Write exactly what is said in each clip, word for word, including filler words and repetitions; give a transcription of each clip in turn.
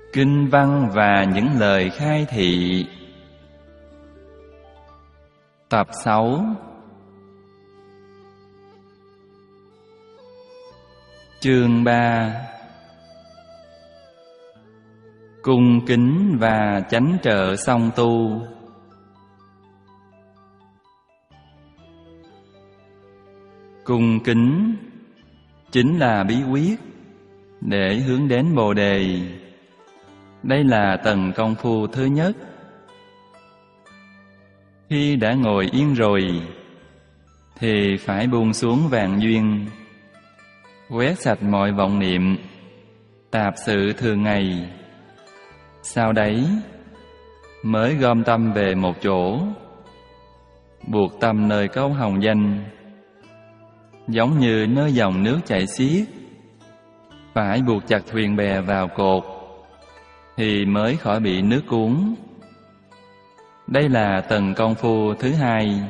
Kinh văn và những lời khai thị. Tập sáu. Chương ba. Cung kính và chánh trợ song tu. Cung kính chính là bí quyết để hướng đến Bồ Đề. Đây là tầng công phu thứ nhất. Khi đã ngồi yên rồi thì phải buông xuống vạn duyên, quét sạch mọi vọng niệm, tạp sự thường ngày. Sau đấy mới gom tâm về một chỗ, buộc tâm nơi câu hồng danh, giống như nơi dòng nước chảy xiết, phải buộc chặt thuyền bè vào cột thì mới khỏi bị nước cuốn. Đây là tầng công phu thứ hai.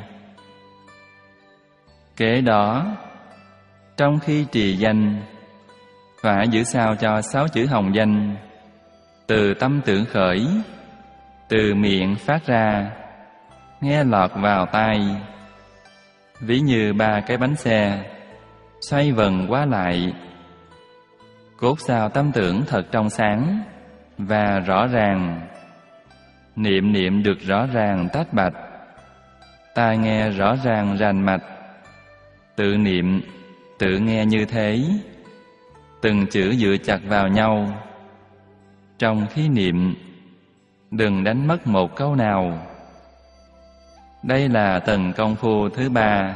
Kế đó, trong khi trì danh, phải giữ sao cho sáu chữ hồng danh từ tâm tưởng khởi, từ miệng phát ra, nghe lọt vào tai, ví như ba cái bánh xe xoay vần qua lại. Cốt sao tâm tưởng thật trong sáng và rõ ràng, niệm niệm được rõ ràng tách bạch, tai nghe rõ ràng rành mạch. Tự niệm, tự nghe như thế, từng chữ dựa chặt vào nhau. Trong khi niệm, đừng đánh mất một câu nào. Đây là tầng công phu thứ ba.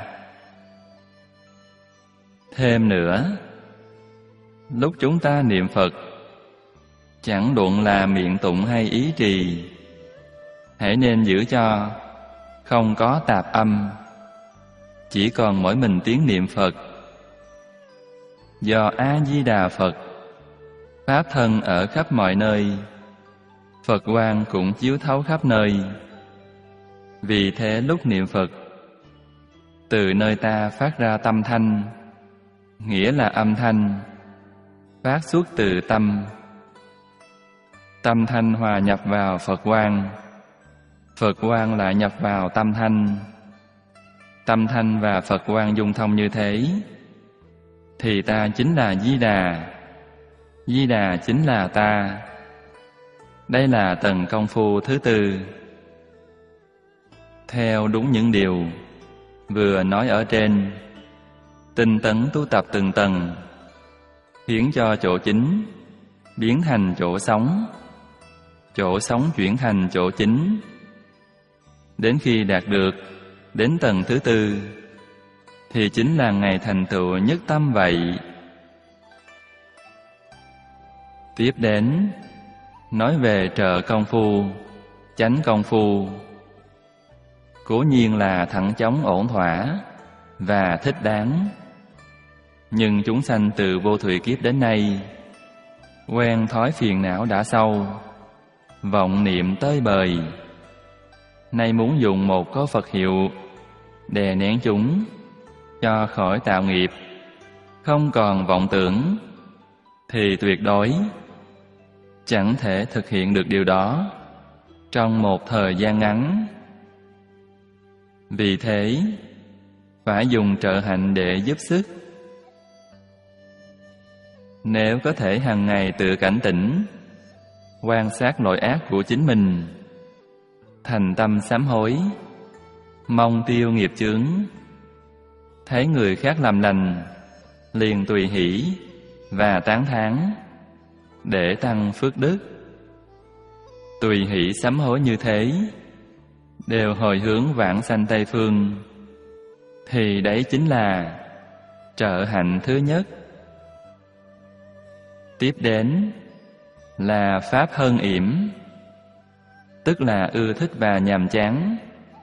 Thêm nữa, lúc chúng ta niệm Phật, chẳng luận là miệng tụng hay ý trì, hãy nên giữ cho không có tạp âm, chỉ còn mỗi mình tiếng niệm Phật. Do A-di-đà Phật, Pháp thân ở khắp mọi nơi, Phật quang cũng chiếu thấu khắp nơi. Vì thế lúc niệm Phật, từ nơi ta phát ra tâm thanh, nghĩa là âm thanh phát xuất từ tâm. Tâm thanh hòa nhập vào Phật quang, Phật quang lại nhập vào tâm thanh. Tâm thanh và Phật quang dung thông như thế, thì ta chính là Di Đà, Di Đà chính là ta. Đây là tầng công phu thứ tư. Theo đúng những điều vừa nói ở trên, tinh tấn tu tập từng tầng, khiến cho chỗ chính biến thành chỗ sống, chỗ sống chuyển thành chỗ chính. Đến khi đạt được đến tầng thứ tư, thì chính là ngày thành tựu nhất tâm vậy. Tiếp đến, nói về trợ công phu, chánh công phu. Cố nhiên là thẳng chóng ổn thỏa và thích đáng. Nhưng chúng sanh từ vô thủy kiếp đến nay, quen thói phiền não đã sâu, vọng niệm tơi bời. Nay muốn dùng một câu Phật hiệu đè nén chúng, cho khỏi tạo nghiệp, không còn vọng tưởng, thì tuyệt đối chẳng thể thực hiện được điều đó trong một thời gian ngắn. Vì thế, phải dùng trợ hạnh để giúp sức. Nếu có thể hàng ngày tự cảnh tỉnh, quan sát lỗi ác của chính mình, thành tâm sám hối, mong tiêu nghiệp chướng, thấy người khác làm lành, liền tùy hỷ và tán thán để tăng phước đức. Tùy hỷ sám hối như thế, đều hồi hướng vãng sanh Tây Phương, thì đấy chính là trợ hạnh thứ nhất. Tiếp đến là pháp hân yểm, tức là ưa thích và nhàm chán.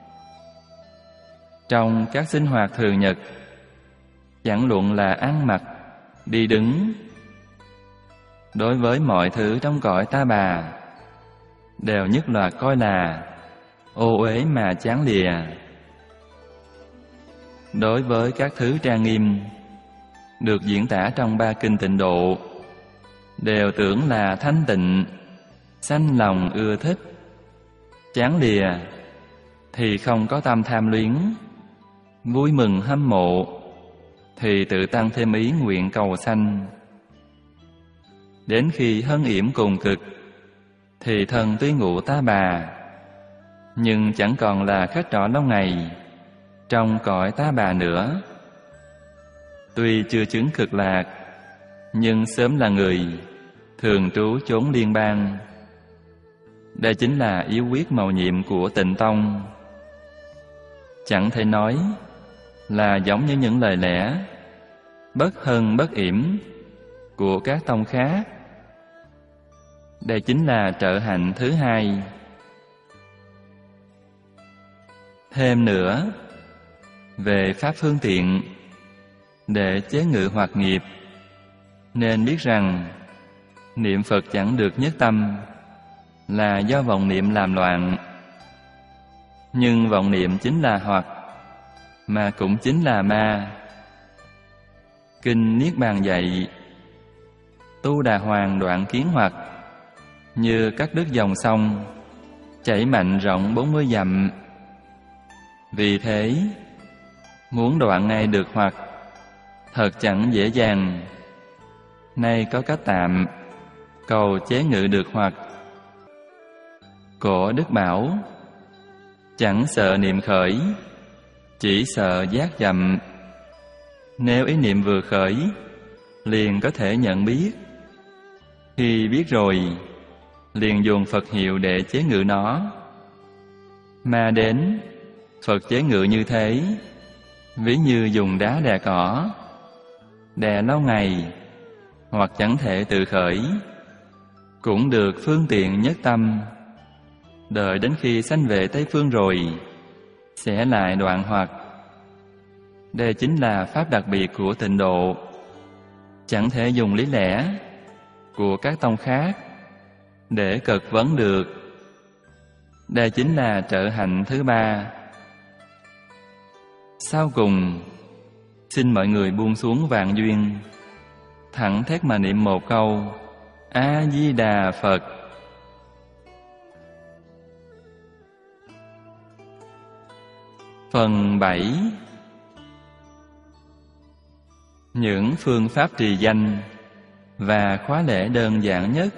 Trong các sinh hoạt thường nhật, chẳng luận là ăn mặc, đi đứng, đối với mọi thứ trong cõi ta bà, đều nhất là coi là ô uế mà chán lìa. Đối với các thứ trang nghiêm được diễn tả trong ba kinh tịnh độ, đều tưởng là thanh tịnh, sanh lòng ưa thích. Chán lìa thì không có tâm tham luyến, vui mừng hâm mộ thì tự tăng thêm ý nguyện cầu sanh. Đến khi hân yểm cùng cực thì thân tuy ngụ ta bà, nhưng chẳng còn là khách trọ lâu ngày trong cõi ta bà nữa. Tuy chưa chứng cực lạc, nhưng sớm là người thường trú chốn liên bang. Đây chính là yếu quyết mầu nhiệm của Tịnh Tông. Chẳng thể nói là giống như những lời lẽ bất hân bất yểm của các tông khác. Đây chính là trợ hạnh thứ hai. Thêm nữa, về pháp phương tiện để chế ngự hoặc nghiệp, nên biết rằng niệm Phật chẳng được nhất tâm là do vọng niệm làm loạn. Nhưng vọng niệm chính là hoặc, mà cũng chính là ma. Kinh Niết Bàn dạy, Tu Đà Hoàng đoạn kiến hoặc, như cắt đứt dòng sông, chảy mạnh rộng bốn mươi dặm. Vì thế, muốn đoạn ngay được hoặc, thật chẳng dễ dàng. Nay có cách tạm, cầu chế ngự được hoặc. Cổ Đức bảo, chẳng sợ niệm khởi, chỉ sợ giác chậm. Nếu ý niệm vừa khởi, liền có thể nhận biết. Khi biết rồi, liền dùng Phật hiệu để chế ngự nó. Mà đến, Phật chế ngự như thế, ví như dùng đá đè cỏ, đè lâu ngày, hoặc chẳng thể tự khởi, cũng được phương tiện nhất tâm. Đợi đến khi sanh về Tây Phương rồi, sẽ lại đoạn hoặc. Đây chính là pháp đặc biệt của tịnh độ, chẳng thể dùng lý lẽ của các tông khác để cực vấn được. Đây chính là trợ hạnh thứ ba. Sau cùng, xin mọi người buông xuống vạn duyên, thẳng thét mà niệm một câu A Di Đà Phật. Phần bảy. Những phương pháp trì danh và khóa lễ đơn giản nhất.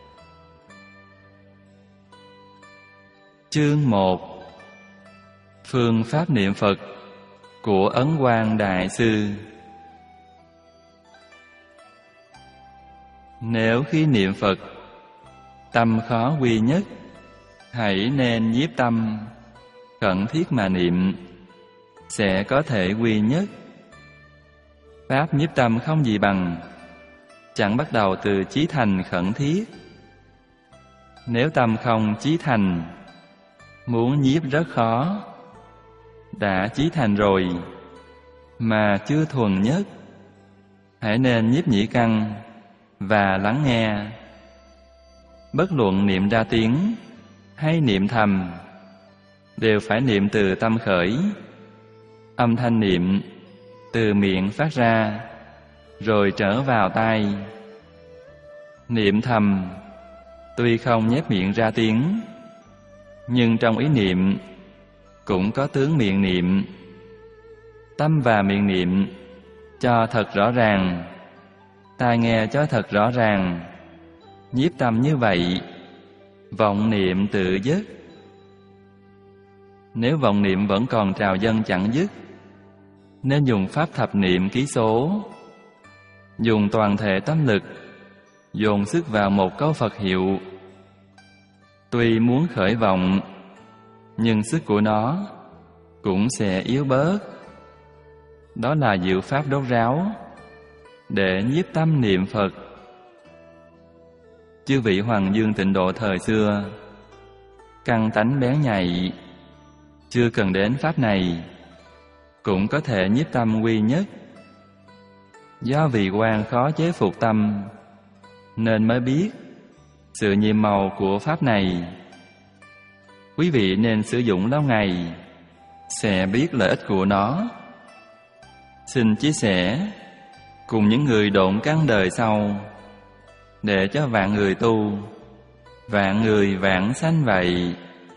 Chương một. Phương pháp niệm Phật của Ấn Quang Đại Sư. Nếu khi niệm Phật, tâm khó quy nhất, hãy nên nhiếp tâm, khẩn thiết mà niệm, sẽ có thể quy nhất. Pháp nhiếp tâm không gì bằng, chẳng bắt đầu từ chí thành khẩn thiết. Nếu tâm không chí thành, muốn nhiếp rất khó. Đã chí thành rồi, mà chưa thuần nhất, hãy nên nhiếp nhĩ căn và lắng nghe. Bất luận niệm ra tiếng hay niệm thầm, đều phải niệm từ tâm khởi. Âm thanh niệm từ miệng phát ra, rồi trở vào tai. Niệm thầm tuy không nhép miệng ra tiếng, nhưng trong ý niệm cũng có tướng miệng niệm. Tâm và miệng niệm cho thật rõ ràng, tai nghe cho thật rõ ràng. Nhiếp tâm như vậy, vọng niệm tự dứt. Nếu vọng niệm vẫn còn trào dâng chẳng dứt, nên dùng pháp thập niệm ký số, dùng toàn thể tâm lực, dồn sức vào một câu Phật hiệu. Tuy muốn khởi vọng, nhưng sức của nó cũng sẽ yếu bớt. Đó là diệu pháp đốt ráo để nhiếp tâm niệm Phật. Chư vị Hoàng Dương Tịnh Độ thời xưa, căn tánh bén nhạy, chưa cần đến pháp này, cũng có thể nhiếp tâm quy nhất. Do vì quan khó chế phục tâm, nên mới biết sự nhiệm màu của pháp này. Quý vị nên sử dụng lâu ngày, sẽ biết lợi ích của nó. Xin chia sẻ cùng những người độn căn đời sau, để cho vạn người tu vạn người vãng sanh vậy.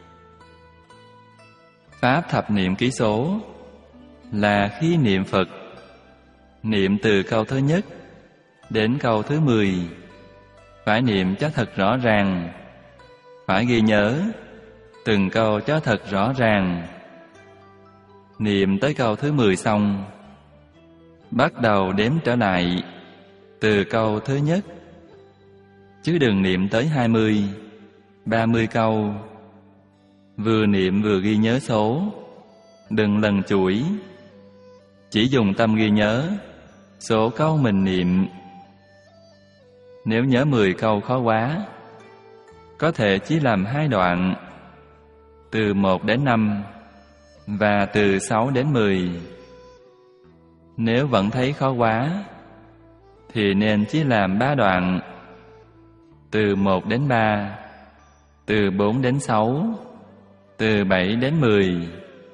Pháp thập niệm ký số là khi niệm Phật, niệm từ câu thứ nhất đến câu thứ mười, phải niệm cho thật rõ ràng, phải ghi nhớ từng câu cho thật rõ ràng. Niệm tới câu thứ mười xong, bắt đầu đếm trở lại từ câu thứ nhất, chứ đừng niệm tới hai mươi, ba mươi câu. Vừa niệm vừa ghi nhớ số, đừng lần chuỗi, chỉ dùng tâm ghi nhớ số câu mình niệm. Nếu nhớ mười câu khó quá, có thể chỉ làm hai đoạn, từ một đến năm và từ sáu đến mười. Nếu vẫn thấy khó quá, thì nên chỉ làm ba đoạn, từ một đến ba, từ bốn đến sáu, từ bảy đến mười.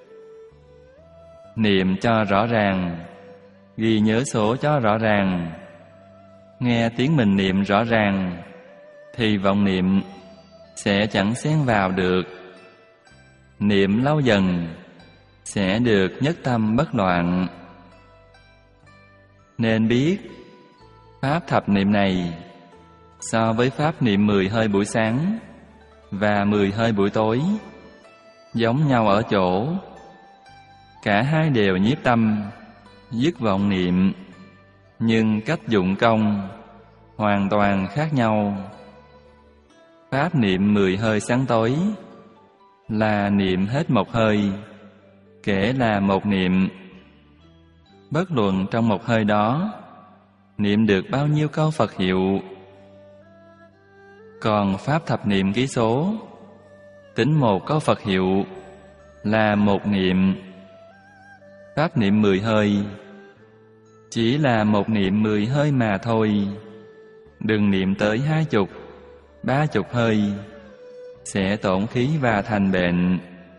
Niệm cho rõ ràng, ghi nhớ số cho rõ ràng. Nghe tiếng mình niệm rõ ràng, thì vọng niệm sẽ chẳng xen vào được. Niệm lâu dần sẽ được nhất tâm bất loạn. Nên biết, pháp thập niệm này so với pháp niệm mười hơi buổi sáng và mười hơi buổi tối giống nhau ở chỗ cả hai đều nhiếp tâm, dứt vọng niệm, nhưng cách dụng công hoàn toàn khác nhau. Pháp niệm mười hơi sáng tối là niệm hết một hơi, kể là một niệm. Bất luận trong một hơi đó niệm được bao nhiêu câu Phật hiệu. Còn pháp thập niệm ký số, tính một câu Phật hiệu là một niệm. Pháp niệm mười hơi chỉ là một niệm mười hơi mà thôi. Đừng niệm tới hai chục, ba chục hơi, sẽ tổn khí và thành bệnh.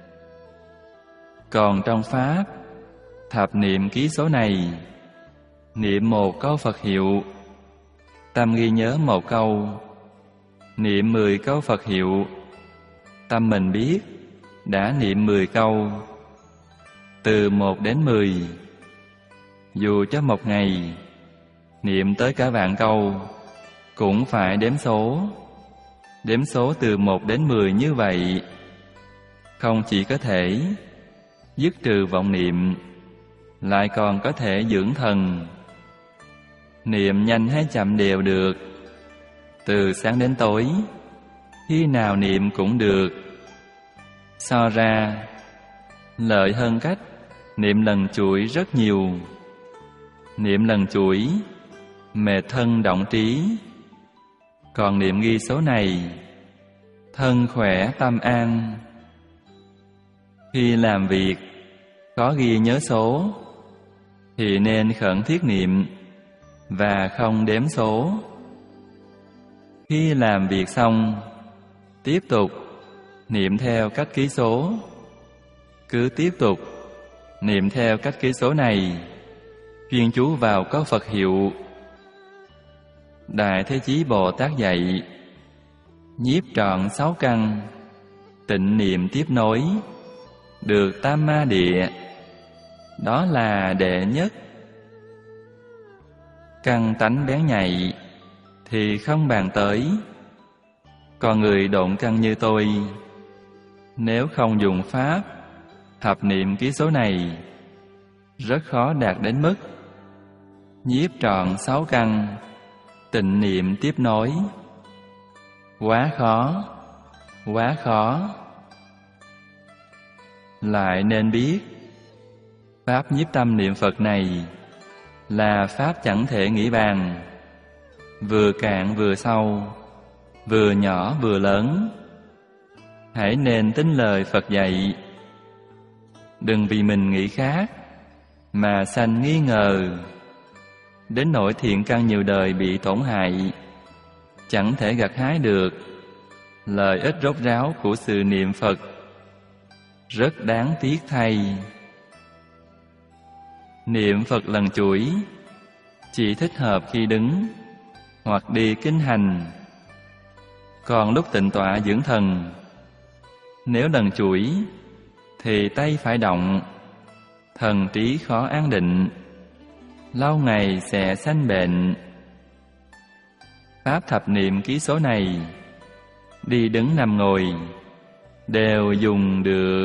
Còn trong pháp thập niệm ký số này, niệm một câu Phật hiệu, tâm ghi nhớ một câu. Niệm mười câu Phật hiệu, tâm mình biết đã niệm mười câu. Từ một đến mười, dù cho một ngày niệm tới cả vạn câu, cũng phải đếm số. Đếm số từ một đến mười như vậy, không chỉ có thể dứt trừ vọng niệm, lại còn có thể dưỡng thần. Niệm nhanh hay chậm đều được, từ sáng đến tối, khi nào niệm cũng được. So ra, lợi hơn cách niệm lần chuỗi rất nhiều. Niệm lần chuỗi, mệt thân động trí. Còn niệm ghi số này, thân khỏe tâm an. Khi làm việc có ghi nhớ số, thì nên khẩn thiết niệm và không đếm số. Khi làm việc xong, tiếp tục niệm theo cách ký số. Cứ tiếp tục niệm theo cách ký số này, chuyên chú vào câu Phật hiệu. Đại Thế Chí Bồ Tát dạy, nhiếp trọn sáu căn, tịnh niệm tiếp nối, được tam ma địa, đó là đệ nhất. Căn tánh bén nhạy thì không bàn tới. Còn người độn căn như tôi, nếu không dùng pháp thập niệm ký số này, rất khó đạt đến mức nhiếp trọn sáu căn, tịnh niệm tiếp nối. Quá khó, quá khó. Lại nên biết, pháp nhiếp tâm niệm Phật này là pháp chẳng thể nghĩ bàn, vừa cạn vừa sâu, vừa nhỏ vừa lớn. Hãy nên tin lời Phật dạy. Đừng vì mình nghĩ khác mà sanh nghi ngờ, đến nỗi thiện căn nhiều đời bị tổn hại, chẳng thể gặt hái được lợi ích rốt ráo của sự niệm Phật. Rất đáng tiếc thay. Niệm Phật lần chuỗi chỉ thích hợp khi đứng hoặc đi kinh hành. Còn lúc tịnh tọa dưỡng thần, nếu lần chuỗi thì tay phải động, thần trí khó an định, lâu ngày sẽ sanh bệnh. Pháp thập niệm ký số này, đi đứng nằm ngồi đều dùng được.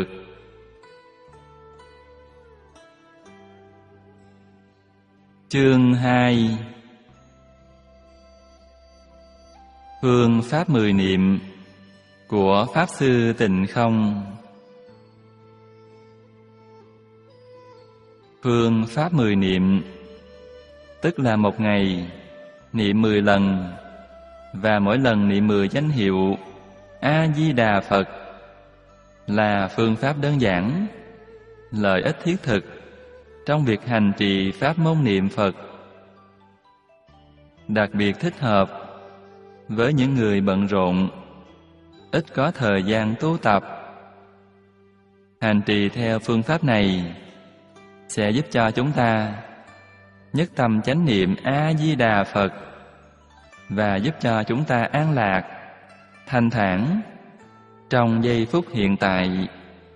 Chương hai. Phương pháp mười niệm của Pháp Sư Tịnh Không. Phương pháp mười niệm tức là một ngày niệm mười lần, và mỗi lần niệm mười danh hiệu A-di-đà Phật, là phương pháp đơn giản, lợi ích thiết thực trong việc hành trì pháp môn niệm Phật. Đặc biệt thích hợp với những người bận rộn, ít có thời gian tu tập. Hành trì theo phương pháp này sẽ giúp cho chúng ta nhất tâm chánh niệm A-di-đà Phật, và giúp cho chúng ta an lạc, thanh thản trong giây phút hiện tại.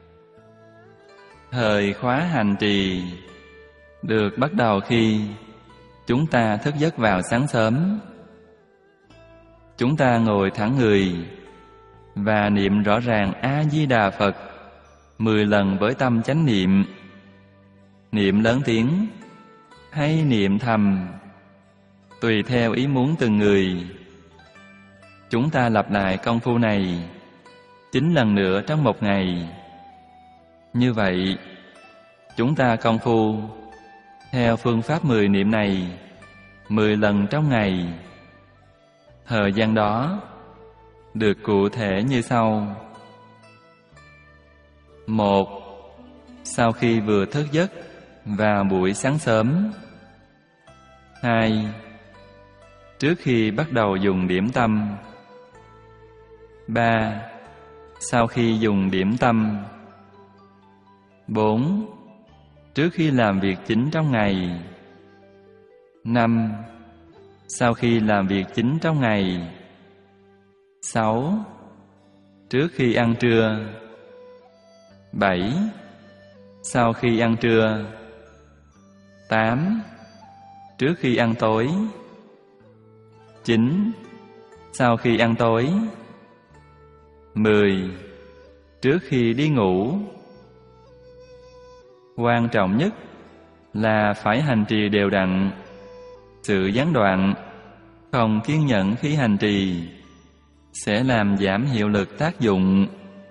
Thời khóa hành trì được bắt đầu khi chúng ta thức giấc vào sáng sớm. Chúng ta ngồi thẳng người và niệm rõ ràng A-di-đà Phật mười lần với tâm chánh niệm. Niệm lớn tiếng hay niệm thầm, tùy theo ý muốn từng người. Chúng ta lặp lại công phu này chín lần nữa trong một ngày. Như vậy, chúng ta công phu theo phương pháp mười niệm này mười lần trong ngày. Thời gian đó được cụ thể như sau. Một. Sau khi vừa thức giấc vào buổi sáng sớm. Hai. Trước khi bắt đầu dùng điểm tâm. Ba. Sau khi dùng điểm tâm. Bốn. Trước khi làm việc chính trong ngày. Năm. Sau khi làm việc chính trong ngày. Sáu. Trước khi ăn trưa. Bảy. Sau khi ăn trưa. Tám. Trước khi ăn tối. Chín. Sau khi ăn tối. Mười. Trước khi đi ngủ. Quan trọng nhất là phải hành trì đều đặn. Sự gián đoạn, không kiên nhẫn khi hành trì sẽ làm giảm hiệu lực tác dụng.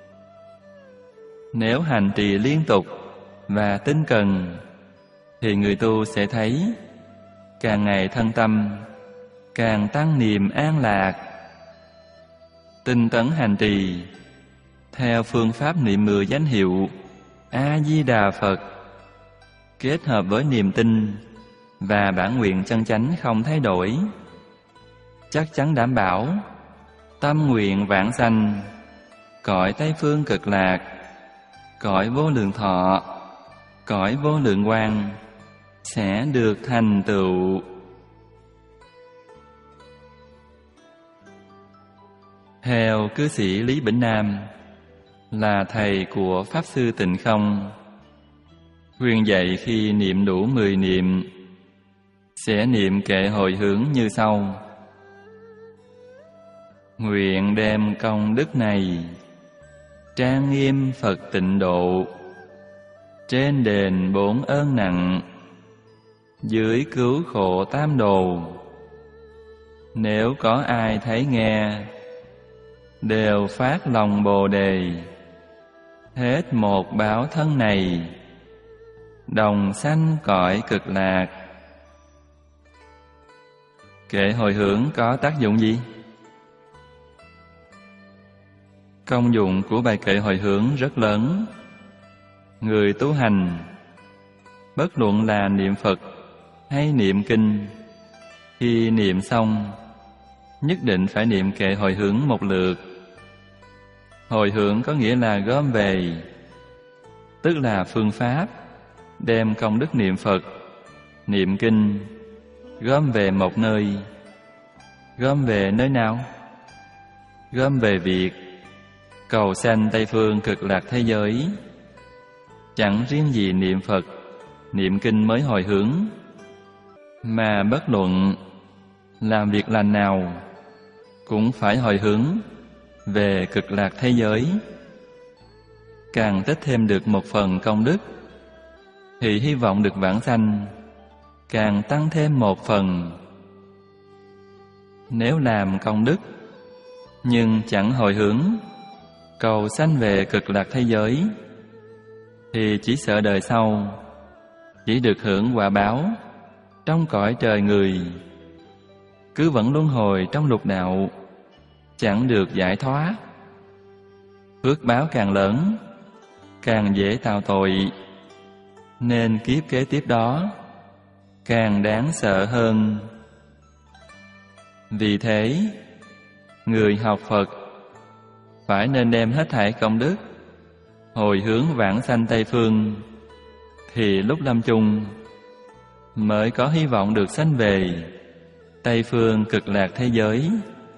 Nếu hành trì liên tục và tinh cần, thì người tu sẽ thấy càng ngày thân tâm càng tăng niềm an lạc. Tinh tấn hành trì theo phương pháp niệm mười danh hiệu A-di-đà Phật, kết hợp với niềm tin và bản nguyện chân chánh không thay đổi, chắc chắn đảm bảo tâm nguyện vãng sanh, cõi Tây Phương Cực Lạc, cõi vô lượng thọ, cõi vô lượng quang sẽ được thành tựu. Theo cư sĩ Lý Bỉnh Nam, là thầy của Pháp Sư Tịnh Không, khuyên dạy khi niệm đủ mười niệm sẽ niệm kệ hồi hướng như sau. Nguyện đem công đức này trang nghiêm Phật tịnh độ, trên đền bốn ơn nặng, dưới cứu khổ tam đồ. Nếu có ai thấy nghe, đều phát lòng Bồ Đề, hết một báo thân này, đồng sanh cõi Cực Lạc. Kệ hồi hướng có tác dụng gì? Công dụng của bài kệ hồi hướng rất lớn. Người tu hành, bất luận là niệm Phật hay niệm kinh, khi niệm xong nhất định phải niệm kệ hồi hướng một lượt. Hồi hướng có nghĩa là gom về, tức là phương pháp đem công đức niệm Phật, niệm kinh gom về một nơi. Gom về nơi nào? gom về việc cầu sanh Tây phương cực lạc thế giới. Chẳng riêng gì niệm Phật, niệm kinh mới hồi hướng, mà bất luận làm việc lành nào cũng phải hồi hướng về cực lạc thế giới. Càng tích thêm được một phần công đức thì hy vọng được vãng sanh càng tăng thêm một phần. Nếu làm công đức nhưng chẳng hồi hướng cầu sanh về cực lạc thế giới thì chỉ sợ đời sau chỉ được hưởng quả báo trong cõi trời người, cứ vẫn luân hồi trong lục đạo, chẳng được giải thoát. Phước báo càng lớn, càng dễ tạo tội, nên kiếp kế tiếp đó càng đáng sợ hơn. Vì thế, người học Phật phải nên đem hết thảy công đức hồi hướng vãng sanh Tây phương, thì lúc lâm chung mới có hy vọng được sanh về Tây phương cực lạc thế giới.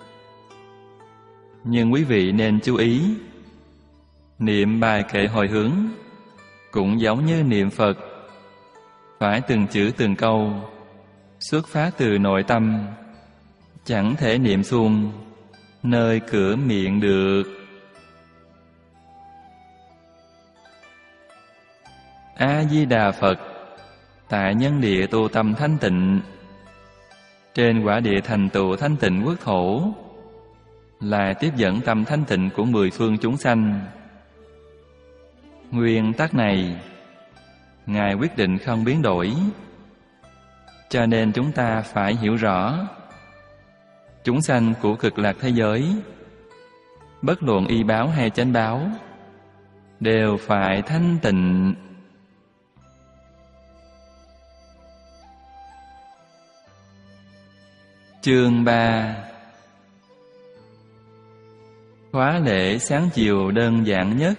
Nhưng quý vị nên chú ý, niệm bài kệ hồi hướng cũng giống như niệm Phật, phải từng chữ từng câu xuất phát từ nội tâm, chẳng thể niệm suông nơi cửa miệng được. A-di-đà Phật, tại nhân địa tu tâm thanh tịnh, trên quả địa thành tựu thanh tịnh quốc thổ, là tiếp dẫn tâm thanh tịnh của mười phương chúng sanh. Nguyên tắc này Ngài quyết định không biến đổi, cho nên chúng ta phải hiểu rõ. Chúng sanh của cực lạc thế giới, bất luận y báo hay chánh báo, đều phải thanh tịnh. Chương ba. Khóa lễ sáng chiều đơn giản nhất.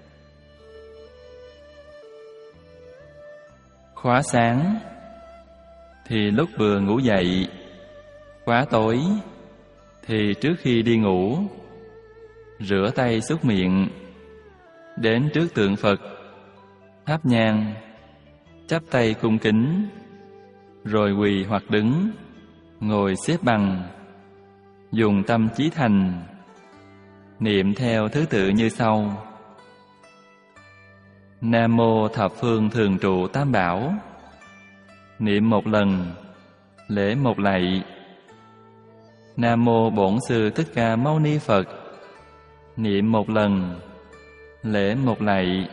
Khóa sáng thì lúc vừa ngủ dậy, khóa tối thì trước khi đi ngủ. Rửa tay súc miệng, đến trước tượng Phật, thắp nhang, chắp tay cung kính, rồi quỳ hoặc đứng, ngồi xếp bằng, dùng tâm chí thành, niệm theo thứ tự như sau: Nam mô thập phương thường trụ tam bảo, niệm một lần, lễ một lạy. Nam mô Bổn Sư Thích Ca Mâu Ni Phật, niệm một lần, lễ một lạy.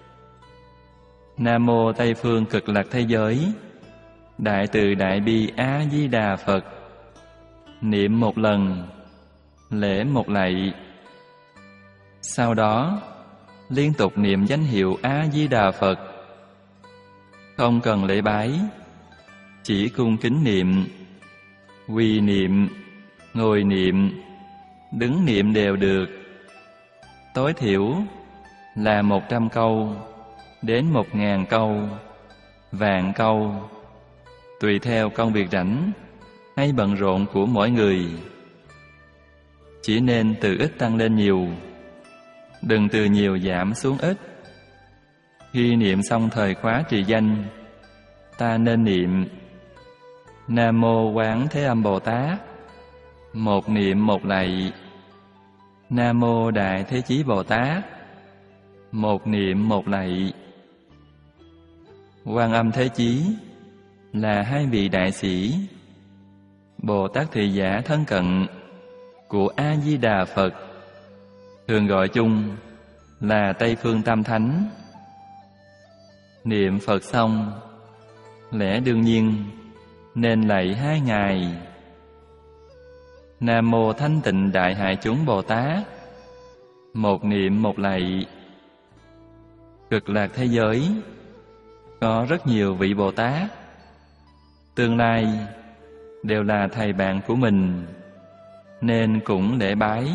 Nam mô Tây phương cực lạc thế giới, Đại từ đại bi A Di Đà Phật, niệm một lần, lễ một lạy. Sau đó liên tục niệm danh hiệu A Di Đà Phật, không cần lễ bái, chỉ cung kính niệm, quỳ niệm, ngồi niệm, đứng niệm đều được. Tối thiểu là một trăm câu đến một ngàn câu, vạn câu, tùy theo công việc rảnh hay bận rộn của mỗi người. Chỉ nên từ ít tăng lên nhiều, đừng từ nhiều giảm xuống ít. Khi niệm xong thời khóa trì danh, ta nên niệm Nam mô Quán Thế Âm Bồ Tát, một niệm một lạy. Nam mô Đại Thế Chí Bồ Tát, một niệm một lạy. Quan Âm Thế Chí là hai vị đại sĩ, Bồ Tát Thị Giả thân cận của A Di Đà Phật, thường gọi chung là Tây Phương Tam Thánh. Niệm Phật xong, lẽ đương nhiên nên lạy hai ngài. Nam mô Thanh Tịnh Đại Hải Chúng Bồ Tát, một niệm một lạy. Cực lạc thế giới có rất nhiều vị Bồ Tát, tương lai đều là thầy bạn của mình, nên cũng lễ bái.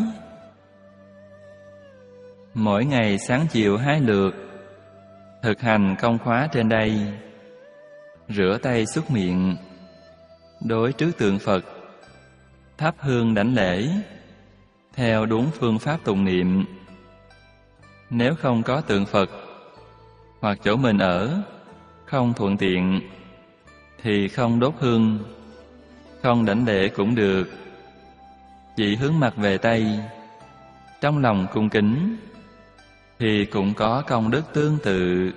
Mỗi ngày sáng chiều hai lượt, thực hành công khóa trên đây. Rửa tay súc miệng, đối trước tượng Phật, thắp hương đảnh lễ, theo đúng phương pháp tụng niệm. Nếu không có tượng Phật hoặc chỗ mình ở không thuận tiện thì không đốt hương, không đảnh lễ cũng được. Chỉ hướng mặt về Tây, trong lòng cung kính thì cũng có công đức tương tự.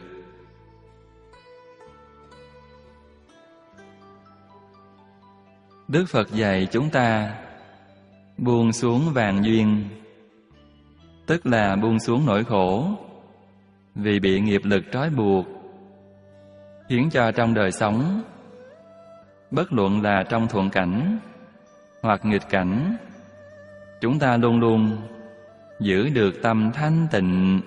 Đức Phật dạy chúng ta buông xuống vạn duyên, tức là buông xuống nỗi khổ vì bị nghiệp lực trói buộc, khiến cho trong đời sống, bất luận là trong thuận cảnh hoặc nghịch cảnh, chúng ta luôn luôn giữ được tâm thanh tịnh.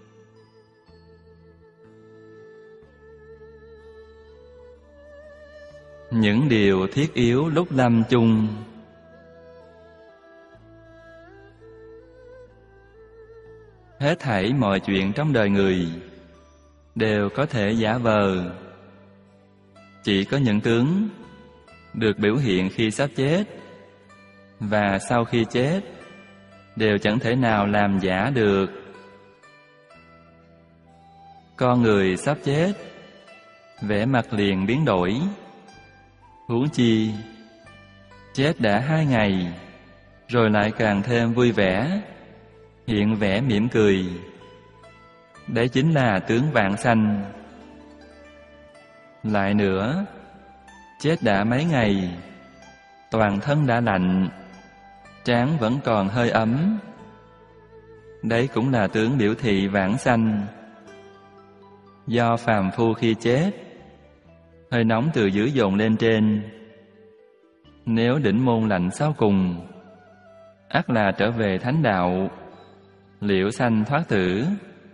Những điều thiết yếu lúc lâm chung. Hết thảy mọi chuyện trong đời người đều có thể giả vờ. Chỉ có những tướng được biểu hiện khi sắp chết và sau khi chết đều chẳng thể nào làm giả được. Con người sắp chết, vẻ mặt liền biến đổi. Huống chi chết đã hai ngày, rồi lại càng thêm vui vẻ, hiện vẻ mỉm cười. Đấy chính là tướng vãng sanh. Lại nữa, chết đã mấy ngày, toàn thân đã lạnh, trán vẫn còn hơi ấm. Đấy cũng là tướng biểu thị vãng sanh. Do phàm phu khi chết, hơi nóng từ dưới dồn lên trên. Nếu đỉnh môn lạnh sau cùng, ắt là trở về thánh đạo, liễu sanh thoát tử.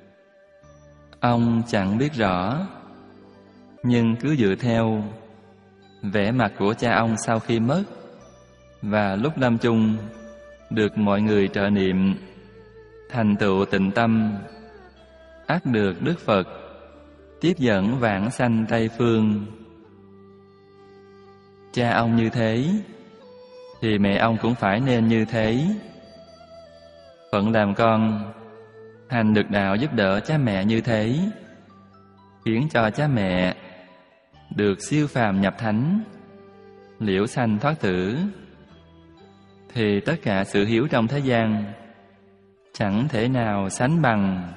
Ông chẳng biết rõ, nhưng cứ dựa theo vẻ mặt của cha ông sau khi mất và lúc lâm chung được mọi người trợ niệm, thành tựu tịnh tâm, ắt được Đức Phật tiếp dẫn vãng sanh Tây Phương. Cha ông như thế thì mẹ ông cũng phải nên như thế. Phận làm con, hành được đạo giúp đỡ cha mẹ như thế, khiến cho cha mẹ được siêu phàm nhập thánh, liễu sanh thoát tử, thì tất cả sự hiếu trong thế gian chẳng thể nào sánh bằng.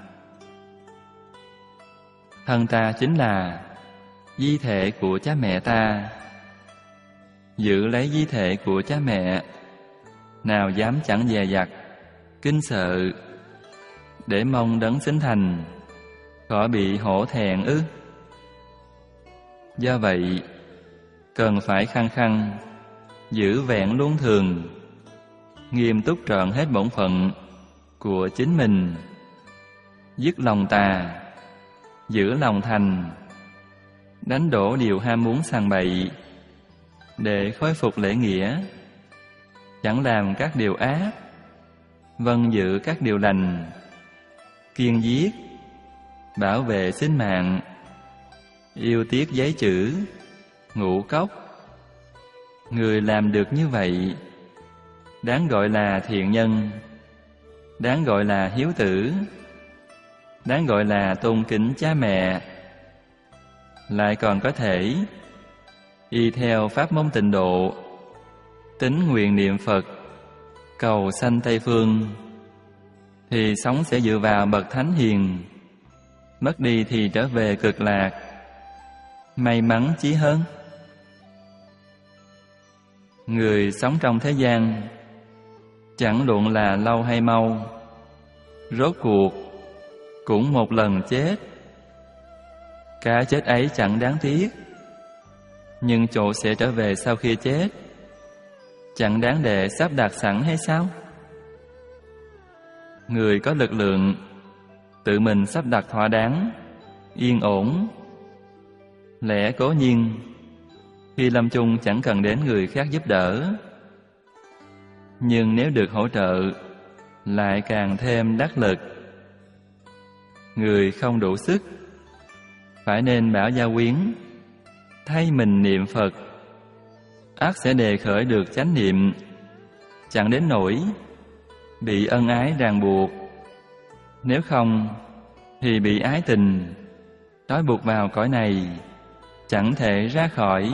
Thân ta chính là di thể của cha mẹ ta. Giữ lấy di thể của cha mẹ, nào dám chẳng dè dặt, kinh sợ, để mong đấng sinh thành khỏi bị hổ thẹn ư? Do vậy, cần phải khăng khăng giữ vẹn luân thường, nghiêm túc trọn hết bổn phận của chính mình, dứt lòng tà, giữ lòng thành, đánh đổ điều ham muốn sằng bậy, để khôi phục lễ nghĩa, chẳng làm các điều ác, vâng giữ các điều lành, kiêng giết, bảo vệ sinh mạng, yêu tiếc giấy chữ, ngũ cốc. Người làm được như vậy, đáng gọi là thiện nhân, đáng gọi là hiếu tử, đáng gọi là tôn kính cha mẹ. Lại còn có thể y theo pháp môn tịnh độ, tín nguyện niệm Phật, cầu sanh Tây Phương, thì sống sẽ dựa vào bậc thánh hiền, mất đi thì trở về cực lạc, may mắn chí hơn. Người sống trong thế gian, chẳng luận là lâu hay mau, rốt cuộc cũng một lần chết. Cái chết ấy chẳng đáng tiếc, nhưng chỗ sẽ trở về sau khi chết chẳng đáng để sắp đặt sẵn hay sao? Người có lực lượng tự mình sắp đặt thỏa đáng, yên ổn. Lẽ cố nhiên khi lâm chung chẳng cần đến người khác giúp đỡ, nhưng nếu được hỗ trợ lại càng thêm đắc lực. Người không đủ sức, phải nên bảo gia quyến thay mình niệm Phật, ắt sẽ đề khởi được chánh niệm, chẳng đến nỗi bị ân ái ràng buộc. Nếu không thì bị ái tình trói buộc vào cõi này, chẳng thể ra khỏi.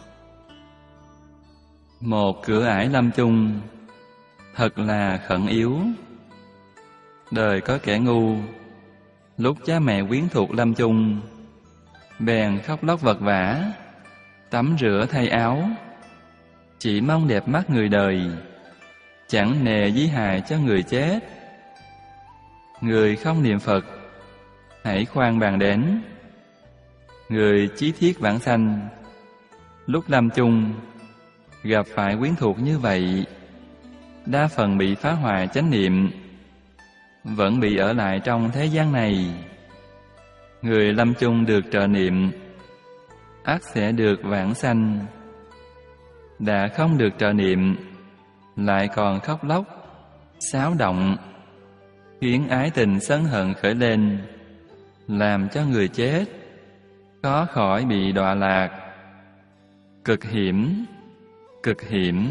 Một cửa ải lâm chung thật là khẩn yếu. Đời có kẻ ngu, lúc cha mẹ quyến thuộc lâm chung, bèn khóc lóc vật vã, tắm rửa thay áo, chỉ mong đẹp mắt người đời, chẳng nề dí hại cho người chết. Người không niệm Phật, hãy khoan bàn đến. Người chí thiết vãng sanh, lúc lâm chung gặp phải quyến thuộc như vậy, đa phần bị phá hoại chánh niệm, vẫn bị ở lại trong thế gian này. Người lâm chung được trợ niệm, ắt sẽ được vãng sanh. Đã không được trợ niệm, lại còn khóc lóc, xáo động, khiến ái tình sân hận khởi lên, làm cho người chết khó khỏi bị đọa lạc. Cực hiểm, cực hiểm.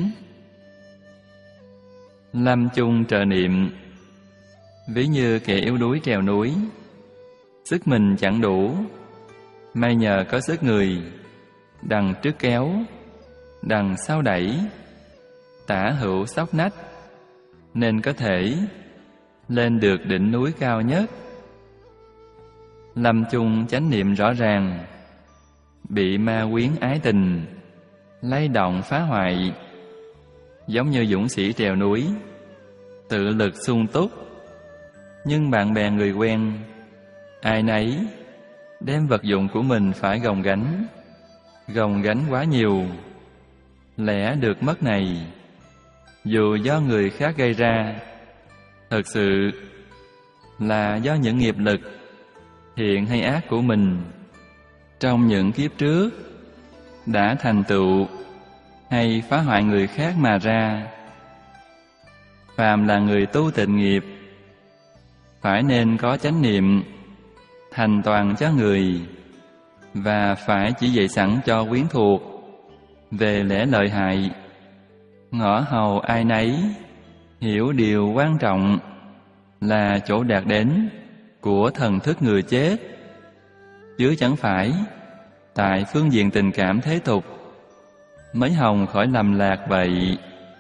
Lâm chung trợ niệm, ví như kẻ yếu đuối trèo núi, sức mình chẳng đủ, may nhờ có sức người, đằng trước kéo, đằng sau đẩy, tả hữu xóc nách, nên có thể lên được đỉnh núi cao nhất. Lâm chung chánh niệm rõ ràng, bị ma quyến ái tình lay động phá hoại, giống như dũng sĩ trèo núi, tự lực sung túc, nhưng bạn bè người quen ai nấy đem vật dụng của mình phải gồng gánh, gồng gánh quá nhiều, lẽ được mất này, dù do người khác gây ra, thật sự là do những nghiệp lực thiện hay ác của mình trong những kiếp trước đã thành tựu hay phá hoại người khác mà ra. Phàm là người tu tịnh nghiệp, phải nên có chánh niệm thành toàn cho người, và phải chỉ dạy sẵn cho quyến thuộc về lẽ lợi hại, ngõ hầu ai nấy hiểu điều quan trọng là chỗ đạt đến của thần thức người chết, chứ chẳng phải tại phương diện tình cảm thế tục mới hòng khỏi lầm lạc vậy.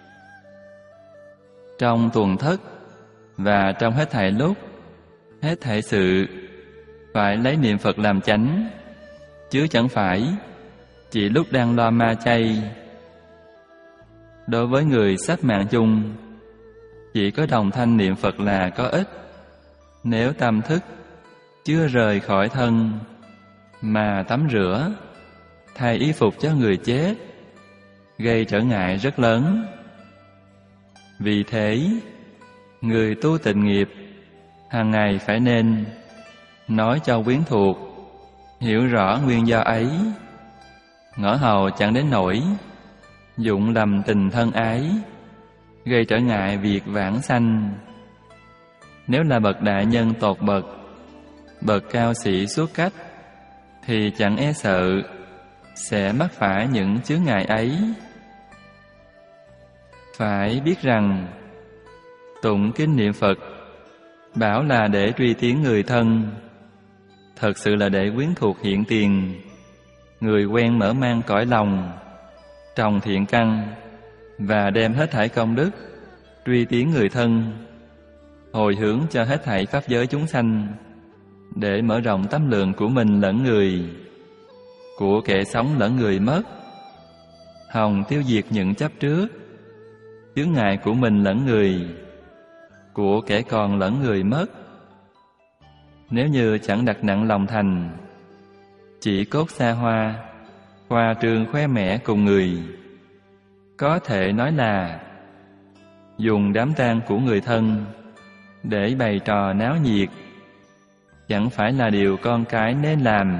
Trong tuần thất và trong hết thảy lúc, hết thảy sự, phải lấy niệm Phật làm chánh, chứ chẳng phải chỉ lúc đang lo ma chay. Đối với người sắp mạng chung, chỉ có đồng thanh niệm Phật là có ích. Nếu tâm thức chưa rời khỏi thân mà tắm rửa, thay y phục cho người chết, gây trở ngại rất lớn. Vì thế, người tu tịnh nghiệp hàng ngày phải nên nói cho quyến thuộc hiểu rõ nguyên do ấy, ngõ hầu chẳng đến nỗi dụng lầm tình thân ái, gây trở ngại việc vãng sanh. Nếu là bậc đại nhân tột bậc, bậc cao sĩ xuất cách, thì chẳng e sợ sẽ mắc phải những chướng ngại ấy. Phải biết rằng tụng kinh niệm Phật bảo là để truy tiến người thân, thật sự là để quyến thuộc hiện tiền, người quen mở mang cõi lòng, trồng thiện căn và đem hết thảy công đức truy tiến người thân, hồi hướng cho hết thảy pháp giới chúng sanh, để mở rộng tâm lượng của mình lẫn người, của kẻ sống lẫn người mất, hòng tiêu diệt những chấp trước, chướng ngại của mình lẫn người, của kẻ còn lẫn người mất. Nếu như chẳng đặt nặng lòng thành, chỉ cốt xa hoa, khoa trương khoe mẽ cùng người, có thể nói là dùng đám tang của người thân để bày trò náo nhiệt, chẳng phải là điều con cái nên làm.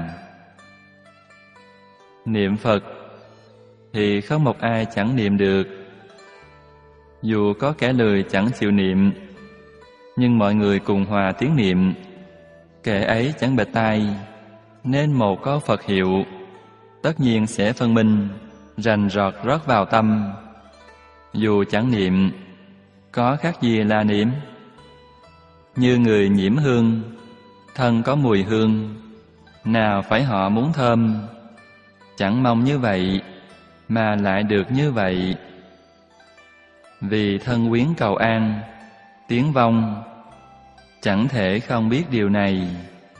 Niệm Phật thì không một ai chẳng niệm được. Dù có kẻ lười chẳng chịu niệm, nhưng mọi người cùng hòa tiếng niệm, kẻ ấy chẳng bệt tai, nên một câu Phật hiệu tất nhiên sẽ phân minh, rành rọt rót vào tâm. Dù chẳng niệm, có khác gì là niệm? Như người nhiễm hương, thân có mùi hương, nào phải họ muốn thơm, chẳng mong như vậy, mà lại được như vậy. Vì thân quyến cầu an, tiếng vong, chẳng thể không biết điều này.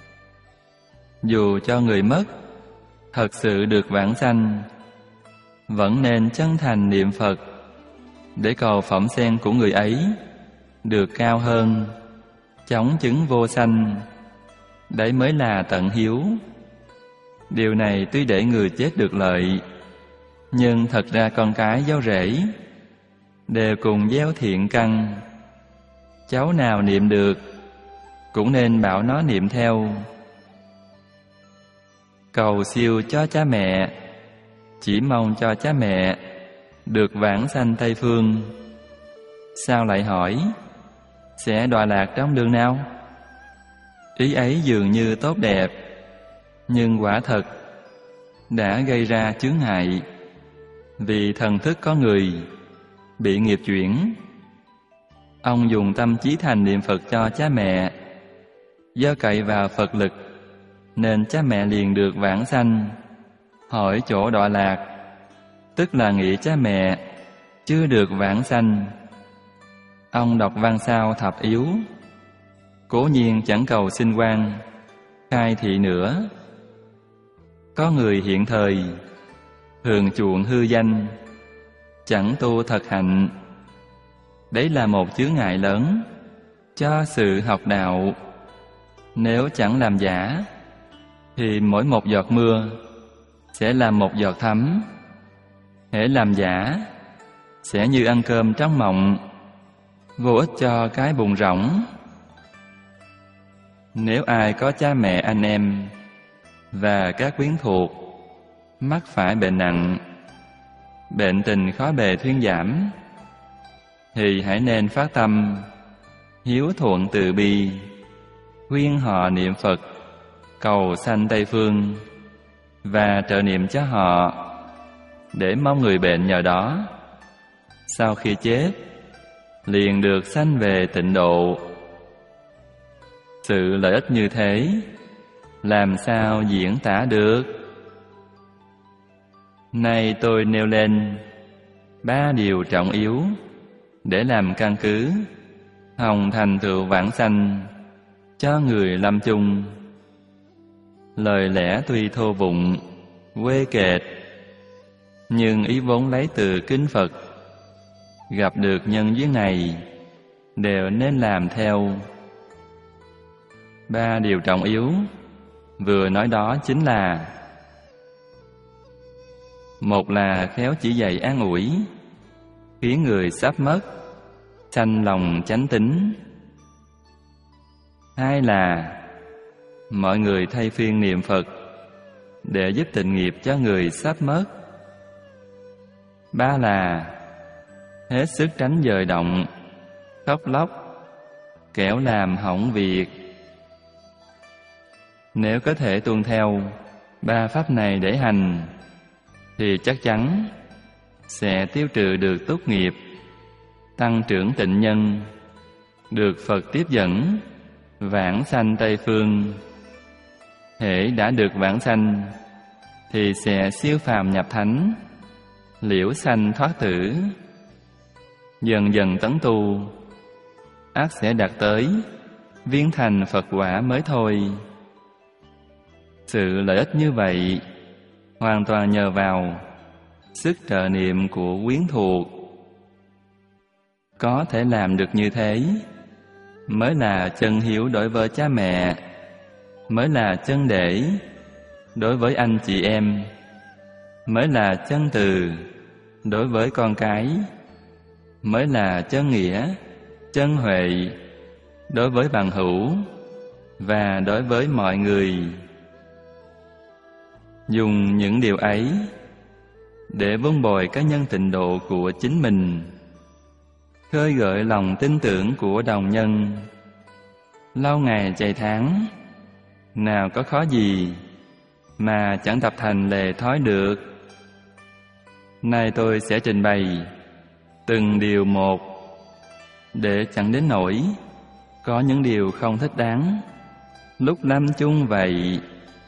Dù cho người mất, thật sự được vãng sanh, vẫn nên chân thành niệm Phật, để cầu phẩm sen của người ấy được cao hơn, chóng chứng vô sanh. Đấy mới là tận hiếu. Điều này tuy để người chết được lợi, nhưng thật ra con cái cháu rể đều cùng gieo thiện căn. Cháu nào niệm được cũng nên bảo nó niệm theo. Cầu siêu cho cha mẹ, chỉ mong cho cha mẹ được vãng sanh Tây Phương. Sao lại hỏi sẽ đọa lạc trong đường nào? Ý ấy dường như tốt đẹp, nhưng quả thật đã gây ra chướng ngại. Vì thần thức có người bị nghiệp chuyển, ông dùng tâm chí thành niệm Phật cho cha mẹ, do cậy vào Phật lực nên cha mẹ liền được vãng sanh. Hỏi chỗ đọa lạc, tức là nghĩ cha mẹ chưa được vãng sanh. Ông đọc văn sao thập yếu, cố nhiên chẳng cầu sinh quan khai thị nữa. Có người hiện thời thường chuộng hư danh, chẳng tu thật hạnh. Đấy là một chướng ngại lớn cho sự học đạo. Nếu chẳng làm giả, thì mỗi một giọt mưa sẽ làm một giọt thấm. Hễ làm giả, sẽ như ăn cơm trong mộng, vô ích cho cái bụng rỗng. Nếu ai có cha mẹ anh em và các quyến thuộc mắc phải bệnh nặng, bệnh tình khó bề thuyên giảm, thì hãy nên phát tâm hiếu thuận từ bi, khuyên họ niệm Phật cầu sanh Tây Phương và trợ niệm cho họ, để mong người bệnh nhờ đó sau khi chết liền được sanh về tịnh độ. Sự lợi ích như thế làm sao diễn tả được? Nay tôi nêu lên ba điều trọng yếu để làm căn cứ hồng thành tựu vãng sanh cho người lâm chung. Lời lẽ tuy thô vụng, quê kệch, nhưng ý vốn lấy từ kinh Phật. Gặp được nhân duyên này đều nên làm theo. Ba điều trọng yếu vừa nói đó chính là: một là khéo chỉ dạy an ủi, khiến người sắp mất sanh lòng chánh tín. Hai là mọi người thay phiên niệm Phật để giúp tịnh nghiệp cho người sắp mất. Ba là hết sức tránh dời động, khóc lóc, kẻo làm hỏng việc. Nếu có thể tuân theo ba pháp này để hành, thì chắc chắn sẽ tiêu trừ được tốt nghiệp, tăng trưởng tịnh nhân, được Phật tiếp dẫn, vãng sanh Tây Phương. Hễ đã được vãng sanh, thì sẽ siêu phàm nhập thánh, liễu sanh thoát tử. Dần dần tấn tu, ắt sẽ đạt tới viên thành Phật quả mới thôi. Sự lợi ích như vậy hoàn toàn nhờ vào sức trợ niệm của quyến thuộc. Có thể làm được như thế mới là chân hiếu đối với cha mẹ, mới là chân để đối với anh chị em, mới là chân từ đối với con cái, mới là chân nghĩa, chân huệ đối với bằng hữu và đối với mọi người. Dùng những điều ấy để vun bồi cái nhân tịnh độ của chính mình, khơi gợi lòng tin tưởng của đồng nhân. Lâu ngày chạy tháng, nào có khó gì mà chẳng tập thành lề thói được. Nay tôi sẽ trình bày từng điều một. để chẳng đến nỗi có những điều không thích đáng lúc lâm chung vậy.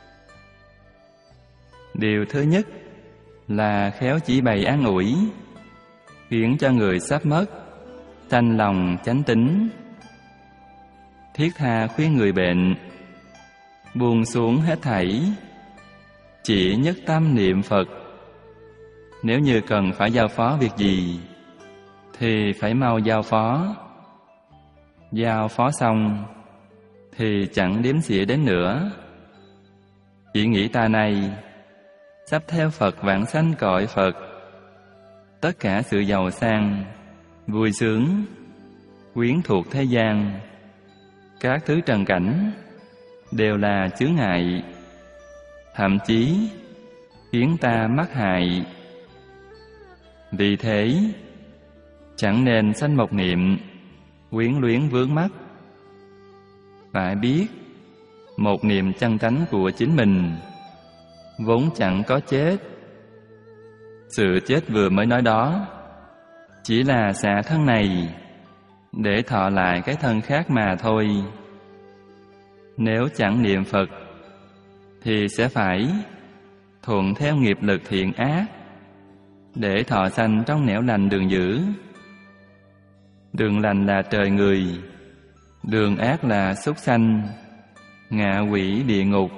Điều thứ nhất là khéo chỉ bày an ủi, khiến cho người sắp mất sanh lòng chánh tín. Thiết tha khuyên người bệnh buông xuống hết thảy, chỉ nhất tâm niệm Phật. Nếu như cần phải giao phó việc gì thì phải mau giao phó. Giao phó xong thì chẳng đếm xỉa đến nữa, chỉ nghĩ ta này sắp theo Phật vãng sanh cõi Phật. Tất cả sự giàu sang, vui sướng, quyến thuộc thế gian, các thứ trần cảnh đều là chướng ngại, thậm chí khiến ta mắc hại. Vì thế, chẳng nên sanh một niệm quyến luyến vướng mắc. Phải biết, một niệm chân tánh của chính mình vốn chẳng có chết. Sự chết vừa mới nói đó chỉ là xả thân này để thọ lại cái thân khác mà thôi. Nếu chẳng niệm Phật thì sẽ phải thuận theo nghiệp lực thiện ác để thọ sanh trong nẻo lành đường dữ. Đường lành là trời người, đường ác là súc sanh, ngạ quỷ địa ngục.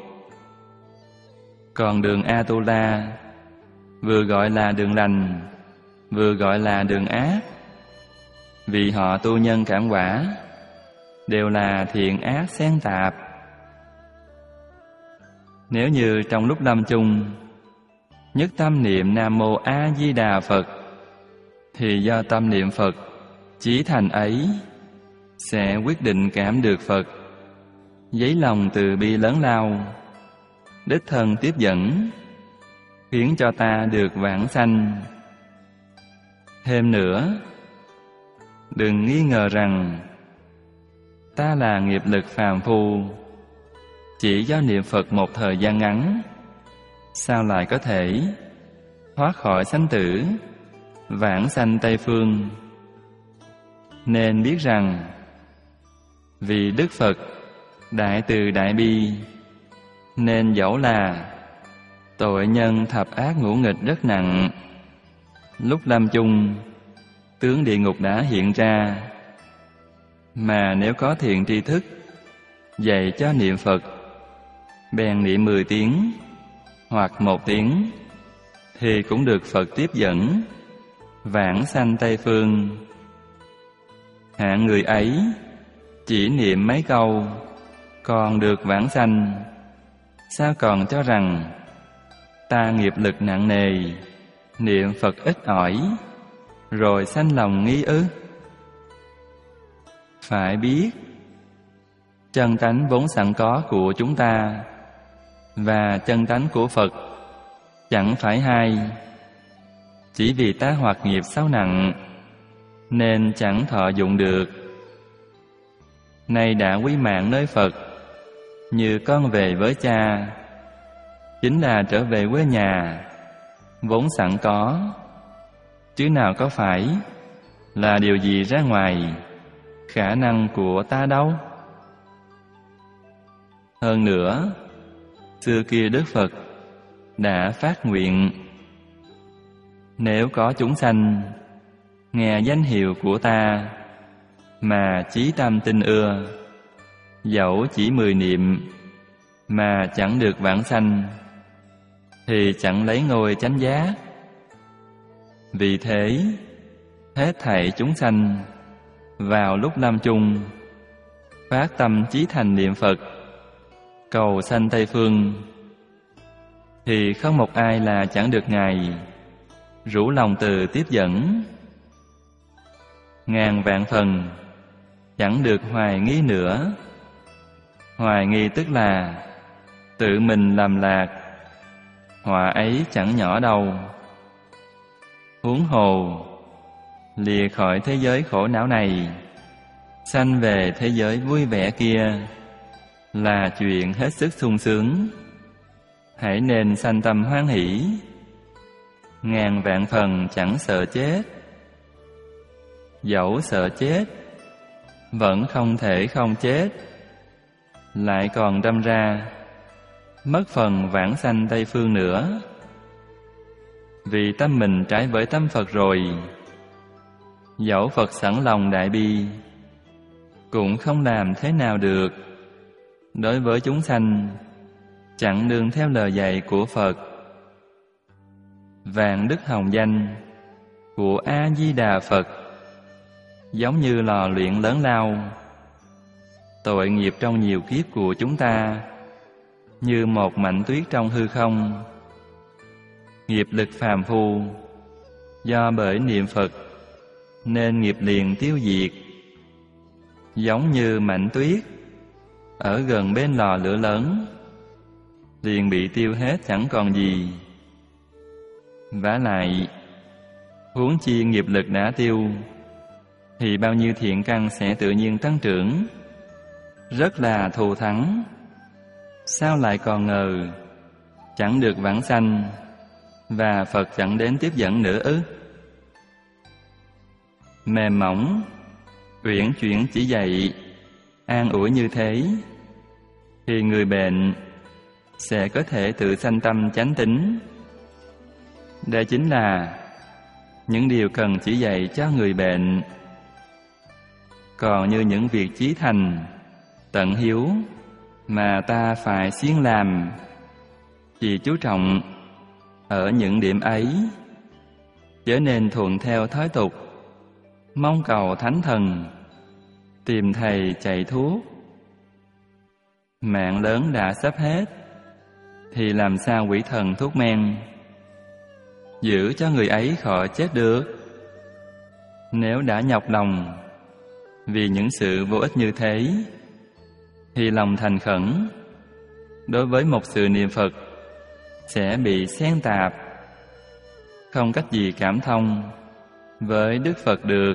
Còn đường A-tu-la vừa gọi là đường lành, vừa gọi là đường ác, vì họ tu nhân cảm quả đều là thiện ác xen tạp. Nếu như trong lúc lâm chung nhất tâm niệm Nam Mô A Di Đà Phật, thì do tâm niệm Phật chí thành ấy sẽ quyết định cảm được Phật, dấy lòng từ bi lớn lao, đích thân tiếp dẫn, khiến cho ta được vãng sanh. Thêm nữa, đừng nghi ngờ rằng ta là nghiệp lực phàm phu, chỉ do niệm Phật một thời gian ngắn, sao lại có thể thoát khỏi sanh tử, vãng sanh Tây Phương. Nên biết rằng, vì Đức Phật đại từ đại bi, nên dẫu là tội nhân thập ác ngũ nghịch rất nặng, lúc lâm chung tướng địa ngục đã hiện ra. Mà nếu có thiện tri thức dạy cho niệm Phật, bèn niệm mười tiếng hoặc một tiếng, thì cũng được Phật tiếp dẫn, vãng sanh Tây Phương. Hạng người ấy chỉ niệm mấy câu còn được vãng sanh, sao còn cho rằng ta nghiệp lực nặng nề, niệm Phật ít ỏi, rồi sanh lòng nghi ư? Phải biết, chân tánh vốn sẵn có của chúng ta và chân tánh của Phật chẳng phải hai. Chỉ vì ta hoặc nghiệp sâu nặng nên chẳng thọ dụng được. Nay đã quý mạng nơi Phật, như con về với cha, chính là trở về quê nhà vốn sẵn có, chứ nào có phải là điều gì ra ngoài khả năng của ta đâu. Hơn nữa, xưa kia Đức Phật đã phát nguyện, nếu có chúng sanh nghe danh hiệu của ta mà chí tâm tin ưa, dẫu chỉ mười niệm mà chẳng được vãng sanh, thì chẳng lấy ngôi chánh giác. Vì thế, hết thảy chúng sanh vào lúc lâm chung phát tâm chí thành niệm Phật, cầu sanh Tây Phương, thì không một ai là chẳng được Ngài rủ lòng từ tiếp dẫn. Ngàn vạn phần chẳng được hoài nghi nữa. Hoài nghi tức là tự mình lầm lạc, họa ấy chẳng nhỏ đâu. Huống hồ lìa khỏi thế giới khổ não này, sanh về thế giới vui vẻ kia là chuyện hết sức sung sướng. Hãy nên sanh tâm hoan hỷ, ngàn vạn phần chẳng sợ chết. Dẫu sợ chết vẫn không thể không chết, lại còn đâm ra mất phần vãng sanh Tây Phương nữa. Vì tâm mình trái với tâm Phật rồi, dẫu Phật sẵn lòng đại bi, cũng không làm thế nào được. Đối với chúng sanh, chẳng nương theo lời dạy của Phật. Vạn đức hồng danh của A-di-đà Phật giống như lò luyện lớn lao. Tội nghiệp trong nhiều kiếp của chúng ta như một mảnh tuyết trong hư không. Nghiệp lực phàm phu do bởi niệm Phật nên nghiệp liền tiêu diệt, giống như mảnh tuyết ở gần bên lò lửa lớn, liền bị tiêu hết chẳng còn gì. Vả lại, huống chi nghiệp lực đã tiêu, thì bao nhiêu thiện căn sẽ tự nhiên tăng trưởng, rất là thù thắng. Sao lại còn ngờ chẳng được vãng sanh, và Phật chẳng đến tiếp dẫn nữa ư? Mềm mỏng, uyển chuyển chỉ dạy, an ủi như thế, thì người bệnh sẽ có thể tự sanh tâm chánh tín. Đây chính là những điều cần chỉ dạy cho người bệnh. Còn như những việc chí thành, tận hiếu mà ta phải siêng làm, chỉ chú trọng ở những điểm ấy, chớ nên thuận theo thói tục, mong cầu thánh thần, tìm thầy chạy thuốc. Mạng lớn đã sắp hết, thì làm sao quỷ thần thuốc men giữ cho người ấy khỏi chết được? Nếu đã nhọc lòng vì những sự vô ích như thế, thì lòng thành khẩn đối với một sự niệm Phật sẽ bị xen tạp, không cách gì cảm thông với Đức Phật được.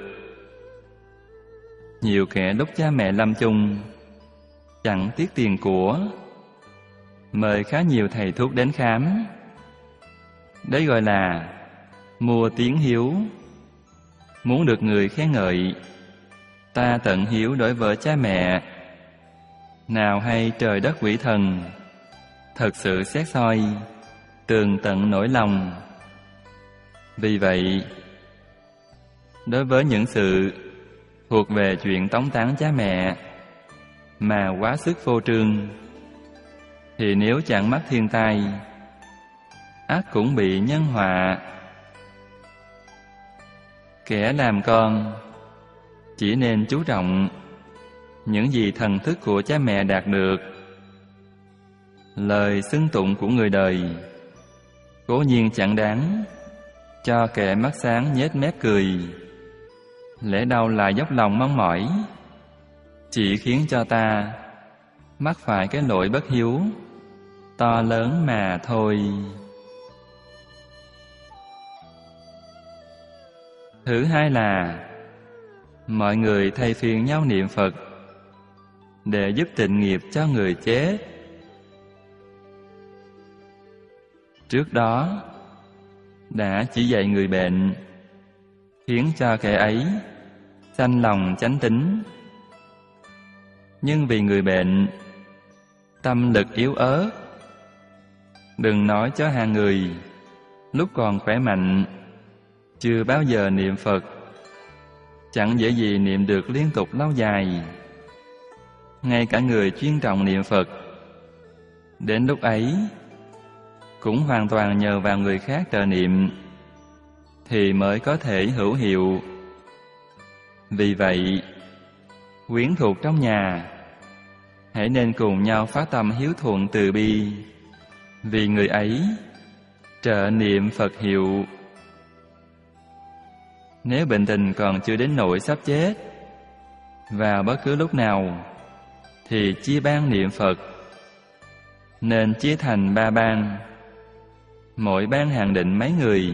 Nhiều kẻ lúc cha mẹ lâm chung chẳng tiếc tiền của, mời khá nhiều thầy thuốc đến khám. Đấy gọi là mua tiếng hiếu. Muốn được người khen ngợi, ta tận hiếu đối với cha mẹ, nào hay trời đất quỷ thần thật sự xét soi, tường tận nỗi lòng. Vì vậy, đối với những sự thuộc về chuyện tống táng cha mẹ mà quá sức phô trương, thì nếu chẳng mắc thiên tai, ắt cũng bị nhân họa. Kẻ làm con chỉ nên chú trọng những gì thần thức của cha mẹ đạt được. Lời xưng tụng của người đời cố nhiên chẳng đáng cho kẻ mắt sáng nhếch mép cười, lẽ đâu là dốc lòng mong mỏi, chỉ khiến cho ta mắc phải cái lỗi bất hiếu to lớn mà thôi. Thứ hai là mọi người thay phiên nhau niệm Phật để giúp tịnh nghiệp cho người chết. Trước đó đã chỉ dạy người bệnh, khiến cho kẻ ấy sanh lòng chánh tín. Nhưng vì người bệnh tâm lực yếu ớt, đừng nói cho hàng người lúc còn khỏe mạnh, chưa bao giờ niệm Phật, chẳng dễ gì niệm được liên tục lâu dài. Ngay cả người chuyên trọng niệm Phật, đến lúc ấy cũng hoàn toàn nhờ vào người khác trợ niệm thì mới có thể hữu hiệu. Vì vậy, quyến thuộc trong nhà hãy nên cùng nhau phát tâm hiếu thuận từ bi, vì người ấy trợ niệm Phật hiệu. Nếu bệnh tình còn chưa đến nỗi sắp chết, vào bất cứ lúc nào thì chia ban niệm Phật, nên chia thành ba ban, mỗi ban hạn định mấy người.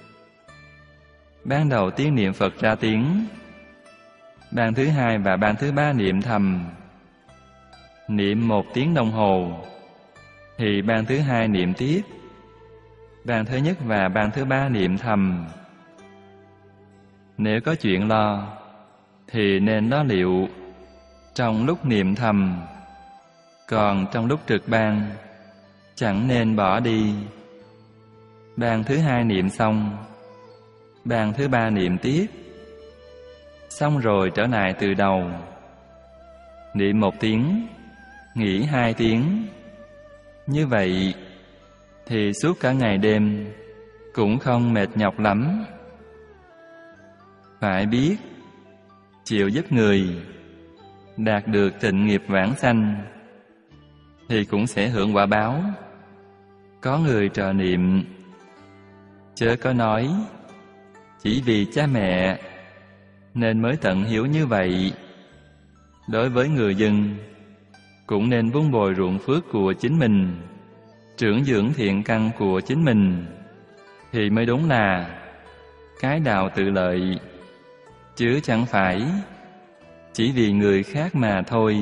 Ban đầu tiên niệm Phật ra tiếng, ban thứ hai và ban thứ ba niệm thầm. Niệm một tiếng đồng hồ thì ban thứ hai niệm tiếp, ban thứ nhất và ban thứ ba niệm thầm. Nếu có chuyện lo thì nên lo liệu trong lúc niệm thầm, còn trong lúc trực ban chẳng nên bỏ đi. Ban thứ hai niệm xong, ban thứ ba niệm tiếp, xong rồi trở lại từ đầu. Niệm một tiếng, nghỉ hai tiếng. Như vậy thì suốt cả ngày đêm cũng không mệt nhọc lắm. Phải biết, chịu giúp người đạt được tịnh nghiệp vãng sanh thì cũng sẽ hưởng quả báo. Có người trò niệm, chớ có nói chỉ vì cha mẹ nên mới tận hiếu như vậy. Đối với người dân cũng nên vun bồi ruộng phước của chính mình, trưởng dưỡng thiện căn của chính mình, thì mới đúng là cái đạo tự lợi, chứ chẳng phải chỉ vì người khác mà thôi.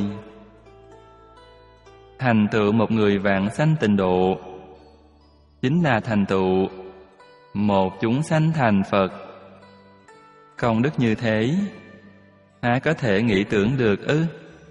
Thành tựu một người vãng sanh tịnh độ chính là thành tựu một chúng sanh thành Phật. Công đức như thế há có thể nghĩ tưởng được ư?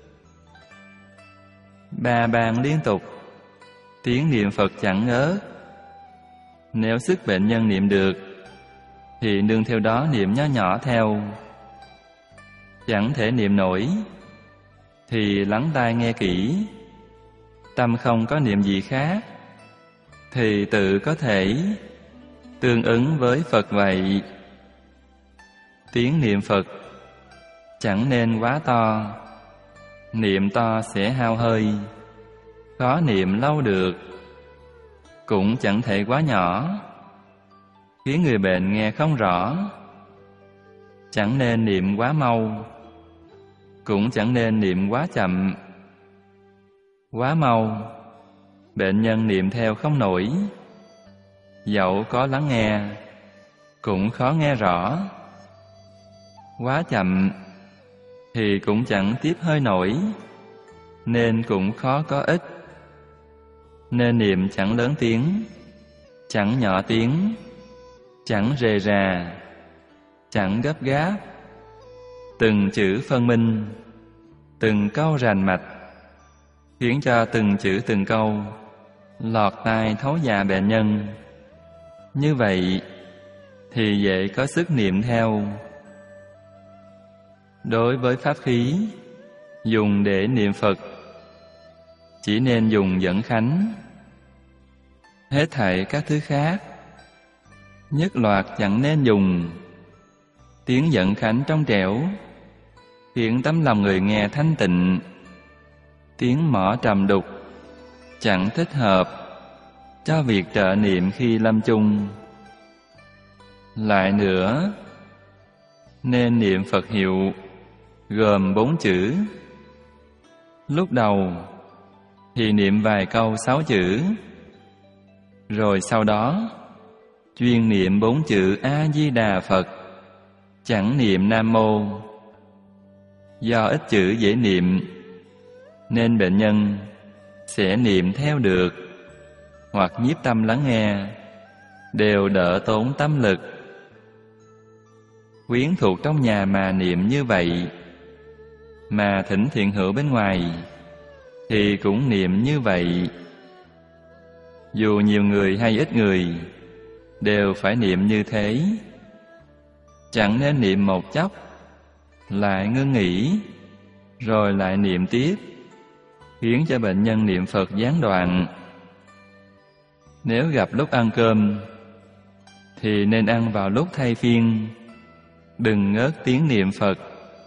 Ba ban liên tục, tiếng niệm Phật chẳng ngớt. Nếu sức bệnh nhân niệm được thì nương theo đó niệm nhỏ nhỏ theo. Chẳng thể niệm nổi thì lắng tai nghe kỹ. Tâm không có niệm gì khác thì tự có thể tương ứng với Phật vậy. Tiếng niệm Phật chẳng nên quá to, niệm to sẽ hao hơi, khó niệm lâu được. Cũng chẳng thể quá nhỏ, khiến người bệnh nghe không rõ. Chẳng nên niệm quá mau, cũng chẳng nên niệm quá chậm. Quá mau, bệnh nhân niệm theo không nổi, dẫu có lắng nghe cũng khó nghe rõ. Quá chậm thì cũng chẳng tiếp hơi nổi, nên cũng khó có ích. Nên niệm chẳng lớn tiếng, chẳng nhỏ tiếng, chẳng rề rà, chẳng gấp gáp. Từng chữ phân minh, từng câu rành mạch, khiến cho từng chữ từng câu lọt tai thấu dạ bệnh nhân. Như vậy thì dễ có sức niệm theo. Đối với pháp khí dùng để niệm Phật, chỉ nên dùng dẫn khánh. Hết thảy các thứ khác nhất loạt chẳng nên dùng. Tiếng dẫn khánh trong trẻo khiến tấm lòng người nghe thanh tịnh. Tiếng mõ trầm đục chẳng thích hợp cho việc trợ niệm khi lâm chung. Lại nữa, nên niệm Phật hiệu gồm bốn chữ. Lúc đầu thì niệm vài câu sáu chữ, rồi sau đó chuyên niệm bốn chữ A-di-đà Phật, chẳng niệm Nam Mô. Do ít chữ dễ niệm nên bệnh nhân sẽ niệm theo được, hoặc nhiếp tâm lắng nghe, đều đỡ tốn tâm lực. Quyến thuộc trong nhà mà niệm như vậy, mà thỉnh thiện hữu bên ngoài thì cũng niệm như vậy. Dù nhiều người hay ít người đều phải niệm như thế. Chẳng nên niệm một chốc lại ngưng nghỉ, rồi lại niệm tiếp, khiến cho bệnh nhân niệm Phật gián đoạn. Nếu gặp lúc ăn cơm thì nên ăn vào lúc thay phiên, đừng ngớt tiếng niệm Phật.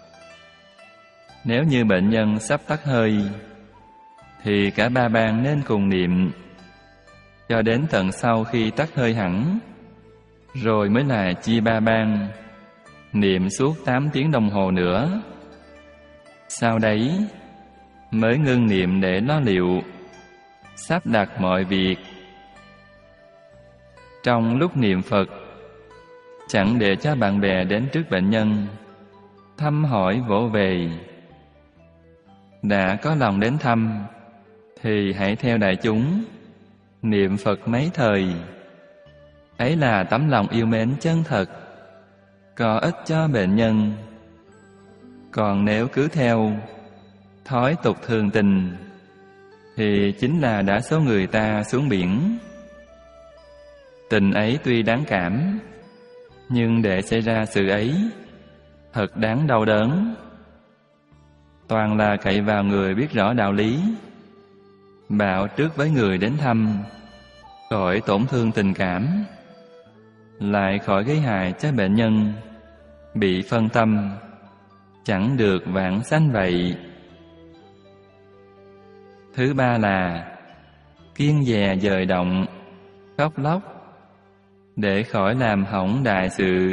Nếu như bệnh nhân sắp tắt hơi thì cả ba ban nên cùng niệm cho đến tận sau khi tắt hơi hẳn, rồi mới là chia ba ban, niệm suốt tám tiếng đồng hồ nữa. Sau đấy mới ngưng niệm để lo liệu, sắp đặt mọi việc. Trong lúc niệm Phật, chẳng để cho bạn bè đến trước bệnh nhân thăm hỏi vỗ về. Đã có lòng đến thăm thì hãy theo đại chúng niệm Phật mấy thời. Ấy là tấm lòng yêu mến chân thật, có ích cho bệnh nhân. Còn nếu cứ theo thói tục thường tình, thì chính là đã số người ta xuống biển. Tình ấy tuy đáng cảm, nhưng để xảy ra sự ấy thật đáng đau đớn. Toàn là cậy vào người biết rõ đạo lý, bạo trước với người đến thăm, khỏi tổn thương tình cảm, lại khỏi gây hại cho bệnh nhân bị phân tâm, chẳng được vãng sanh vậy. Thứ ba là kiêng dè dời động, khóc lóc, để khỏi làm hỏng đại sự.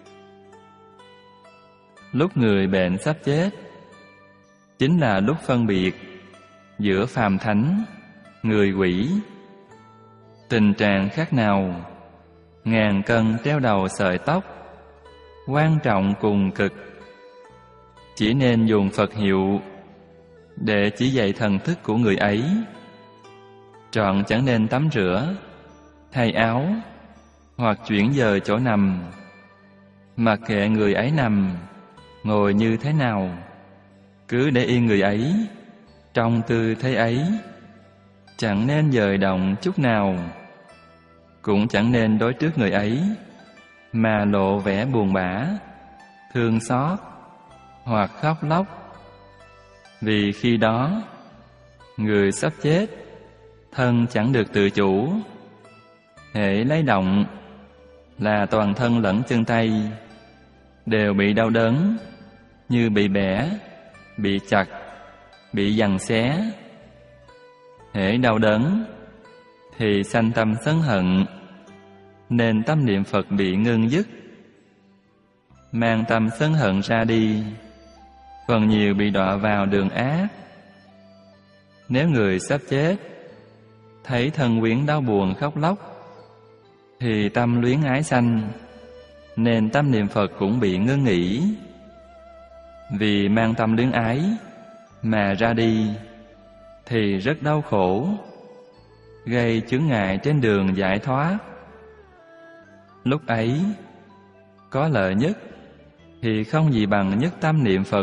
Lúc người bệnh sắp chết, chính là lúc phân biệt giữa phàm thánh, người quỷ. Tình trạng khác nào, ngàn cân treo đầu sợi tóc, quan trọng cùng cực. Chỉ nên dùng Phật hiệu để chỉ dạy thần thức của người ấy. Trọn chẳng nên tắm rửa, thay áo hoặc chuyển dời chỗ nằm. Mặc kệ người ấy nằm, ngồi như thế nào, cứ để yên người ấy trong tư thế ấy, chẳng nên dời động chút nào. Cũng chẳng nên đối trước người ấy mà lộ vẻ buồn bã, thương xót hoặc khóc lóc. Vì khi đó người sắp chết, thân chẳng được tự chủ, hễ lấy động là toàn thân lẫn chân tay đều bị đau đớn, như bị bẻ, bị chặt, bị giằng xé. Hễ đau đớn thì sanh tâm sân hận, nên tâm niệm Phật bị ngưng dứt. Mang tâm sân hận ra đi, phần nhiều bị đọa vào đường ác. Nếu người sắp chết thấy thân quyến đau buồn khóc lóc, thì tâm luyến ái sanh, nên tâm niệm Phật cũng bị ngưng nghỉ. Vì mang tâm luyến ái mà ra đi thì rất đau khổ, gây chướng ngại trên đường giải thoát. Lúc ấy có lợi nhất thì không gì bằng nhất tâm niệm Phật.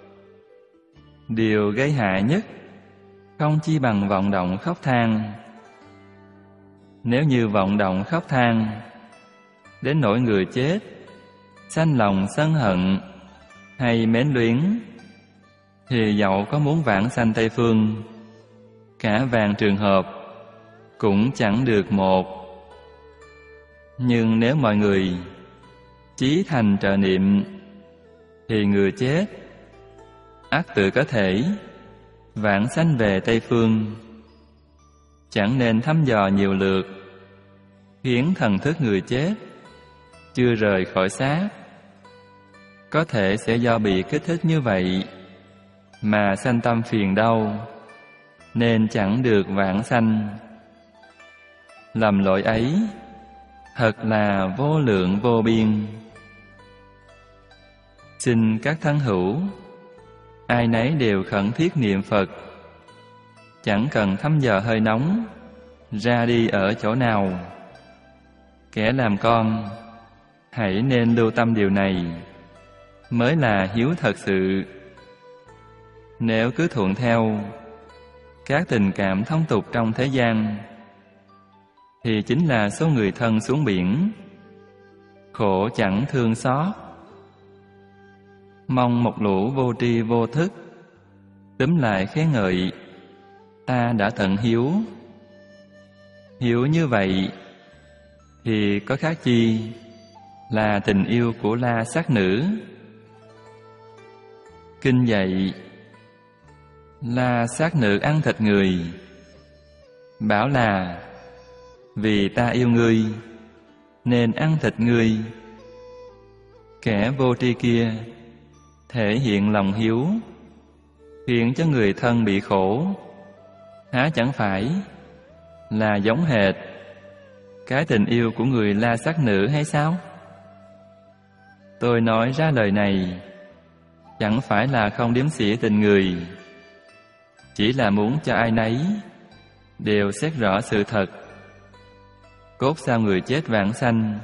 Điều gây hại nhất không chi bằng vọng động khóc than. Nếu như vọng động khóc than đến nỗi người chết sanh lòng sân hận hay mến luyến, thì dẫu có muốn vãng sanh Tây Phương, cả vàng trường hợp cũng chẳng được một. Nhưng nếu mọi người chí thành trợ niệm, thì người chết ắt tự có thể vãng sanh về Tây Phương. Chẳng nên thăm dò nhiều lượt, khiến thần thức người chết chưa rời khỏi xác. Có thể sẽ do bị kích thích như vậy mà sanh tâm phiền đau, nên chẳng được vãng sanh. Lầm lỗi ấy thật là vô lượng vô biên. Xin các thân hữu, ai nấy đều khẩn thiết niệm Phật, chẳng cần thăm dò hơi nóng ra đi ở chỗ nào. Kẻ làm con hãy nên lưu tâm điều này, mới là hiếu thật sự. Nếu cứ thuận theo các tình cảm thông tục trong thế gian, thì chính là số người thân xuống biển, khổ chẳng thương xót. Mong một lũ vô tri vô thức túm lại khen ngợi ta đã tận hiếu. Hiếu như vậy thì có khác chi là tình yêu của La Sát Nữ. Kinh dạy La Sát Nữ ăn thịt người, bảo là vì ta yêu ngươi nên ăn thịt ngươi. Kẻ vô tri kia thể hiện lòng hiếu, khiến cho người thân bị khổ, há chẳng phải là giống hệt cái tình yêu của người La Sát Nữ hay sao? Tôi nói ra lời này chẳng phải là không đếm xỉa tình người, chỉ là muốn cho ai nấy đều xét rõ sự thật. Cốt sao người chết vãng sanh,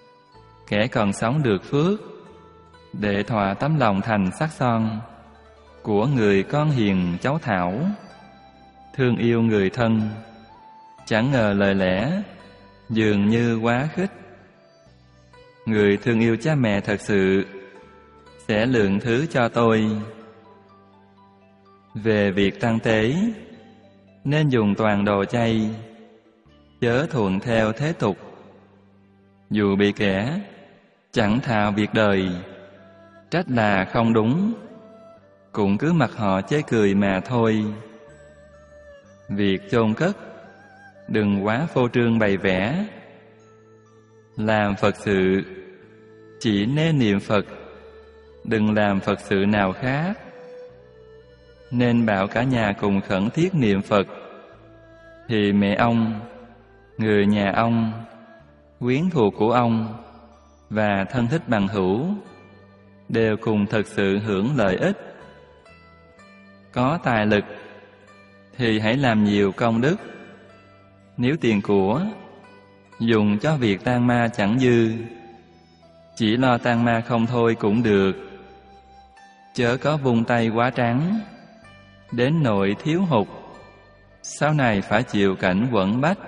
kẻ còn sống được phước để thỏa tấm lòng thành sắc son, của người con hiền cháu Thảo. Thương yêu người thân, chẳng ngờ lời lẽ dường như quá khích. Người thương yêu cha mẹ thật sự sẽ lượng thứ cho tôi. Về việc tăng tế, nên dùng toàn đồ chay, chớ thuận theo thế tục. Dù bị kẻ chẳng thạo việc đời trách là không đúng, cũng cứ mặc họ chế cười mà thôi. Việc chôn cất đừng quá phô trương bày vẽ. Làm Phật sự chỉ nên niệm Phật, đừng làm Phật sự nào khác. Nên bảo cả nhà cùng khẩn thiết niệm Phật, thì mẹ ông, người nhà ông, quyến thuộc của ông và thân thích bằng hữu đều cùng thực sự hưởng lợi ích. Có tài lực thì hãy làm nhiều công đức. Nếu tiền của dùng cho việc tang ma chẳng dư, chỉ lo tang ma không thôi cũng được. Chớ có vung tay quá trắng, đến nỗi thiếu hụt, sau này phải chịu cảnh quẫn bách.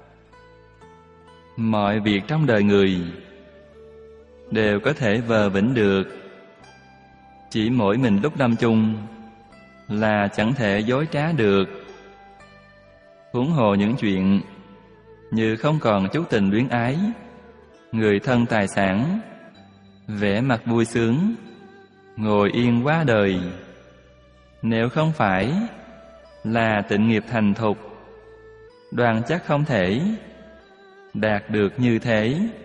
Mọi việc trong đời người đều có thể vờ vĩnh được, chỉ mỗi mình lúc lâm chung là chẳng thể dối trá được. Huống hồ những chuyện như không còn chút tình luyến ái, người thân tài sản, vẻ mặt vui sướng, ngồi yên quá đời. Nếu không phải là tịnh nghiệp thành thục, đoan chắc không thể đạt được như thế.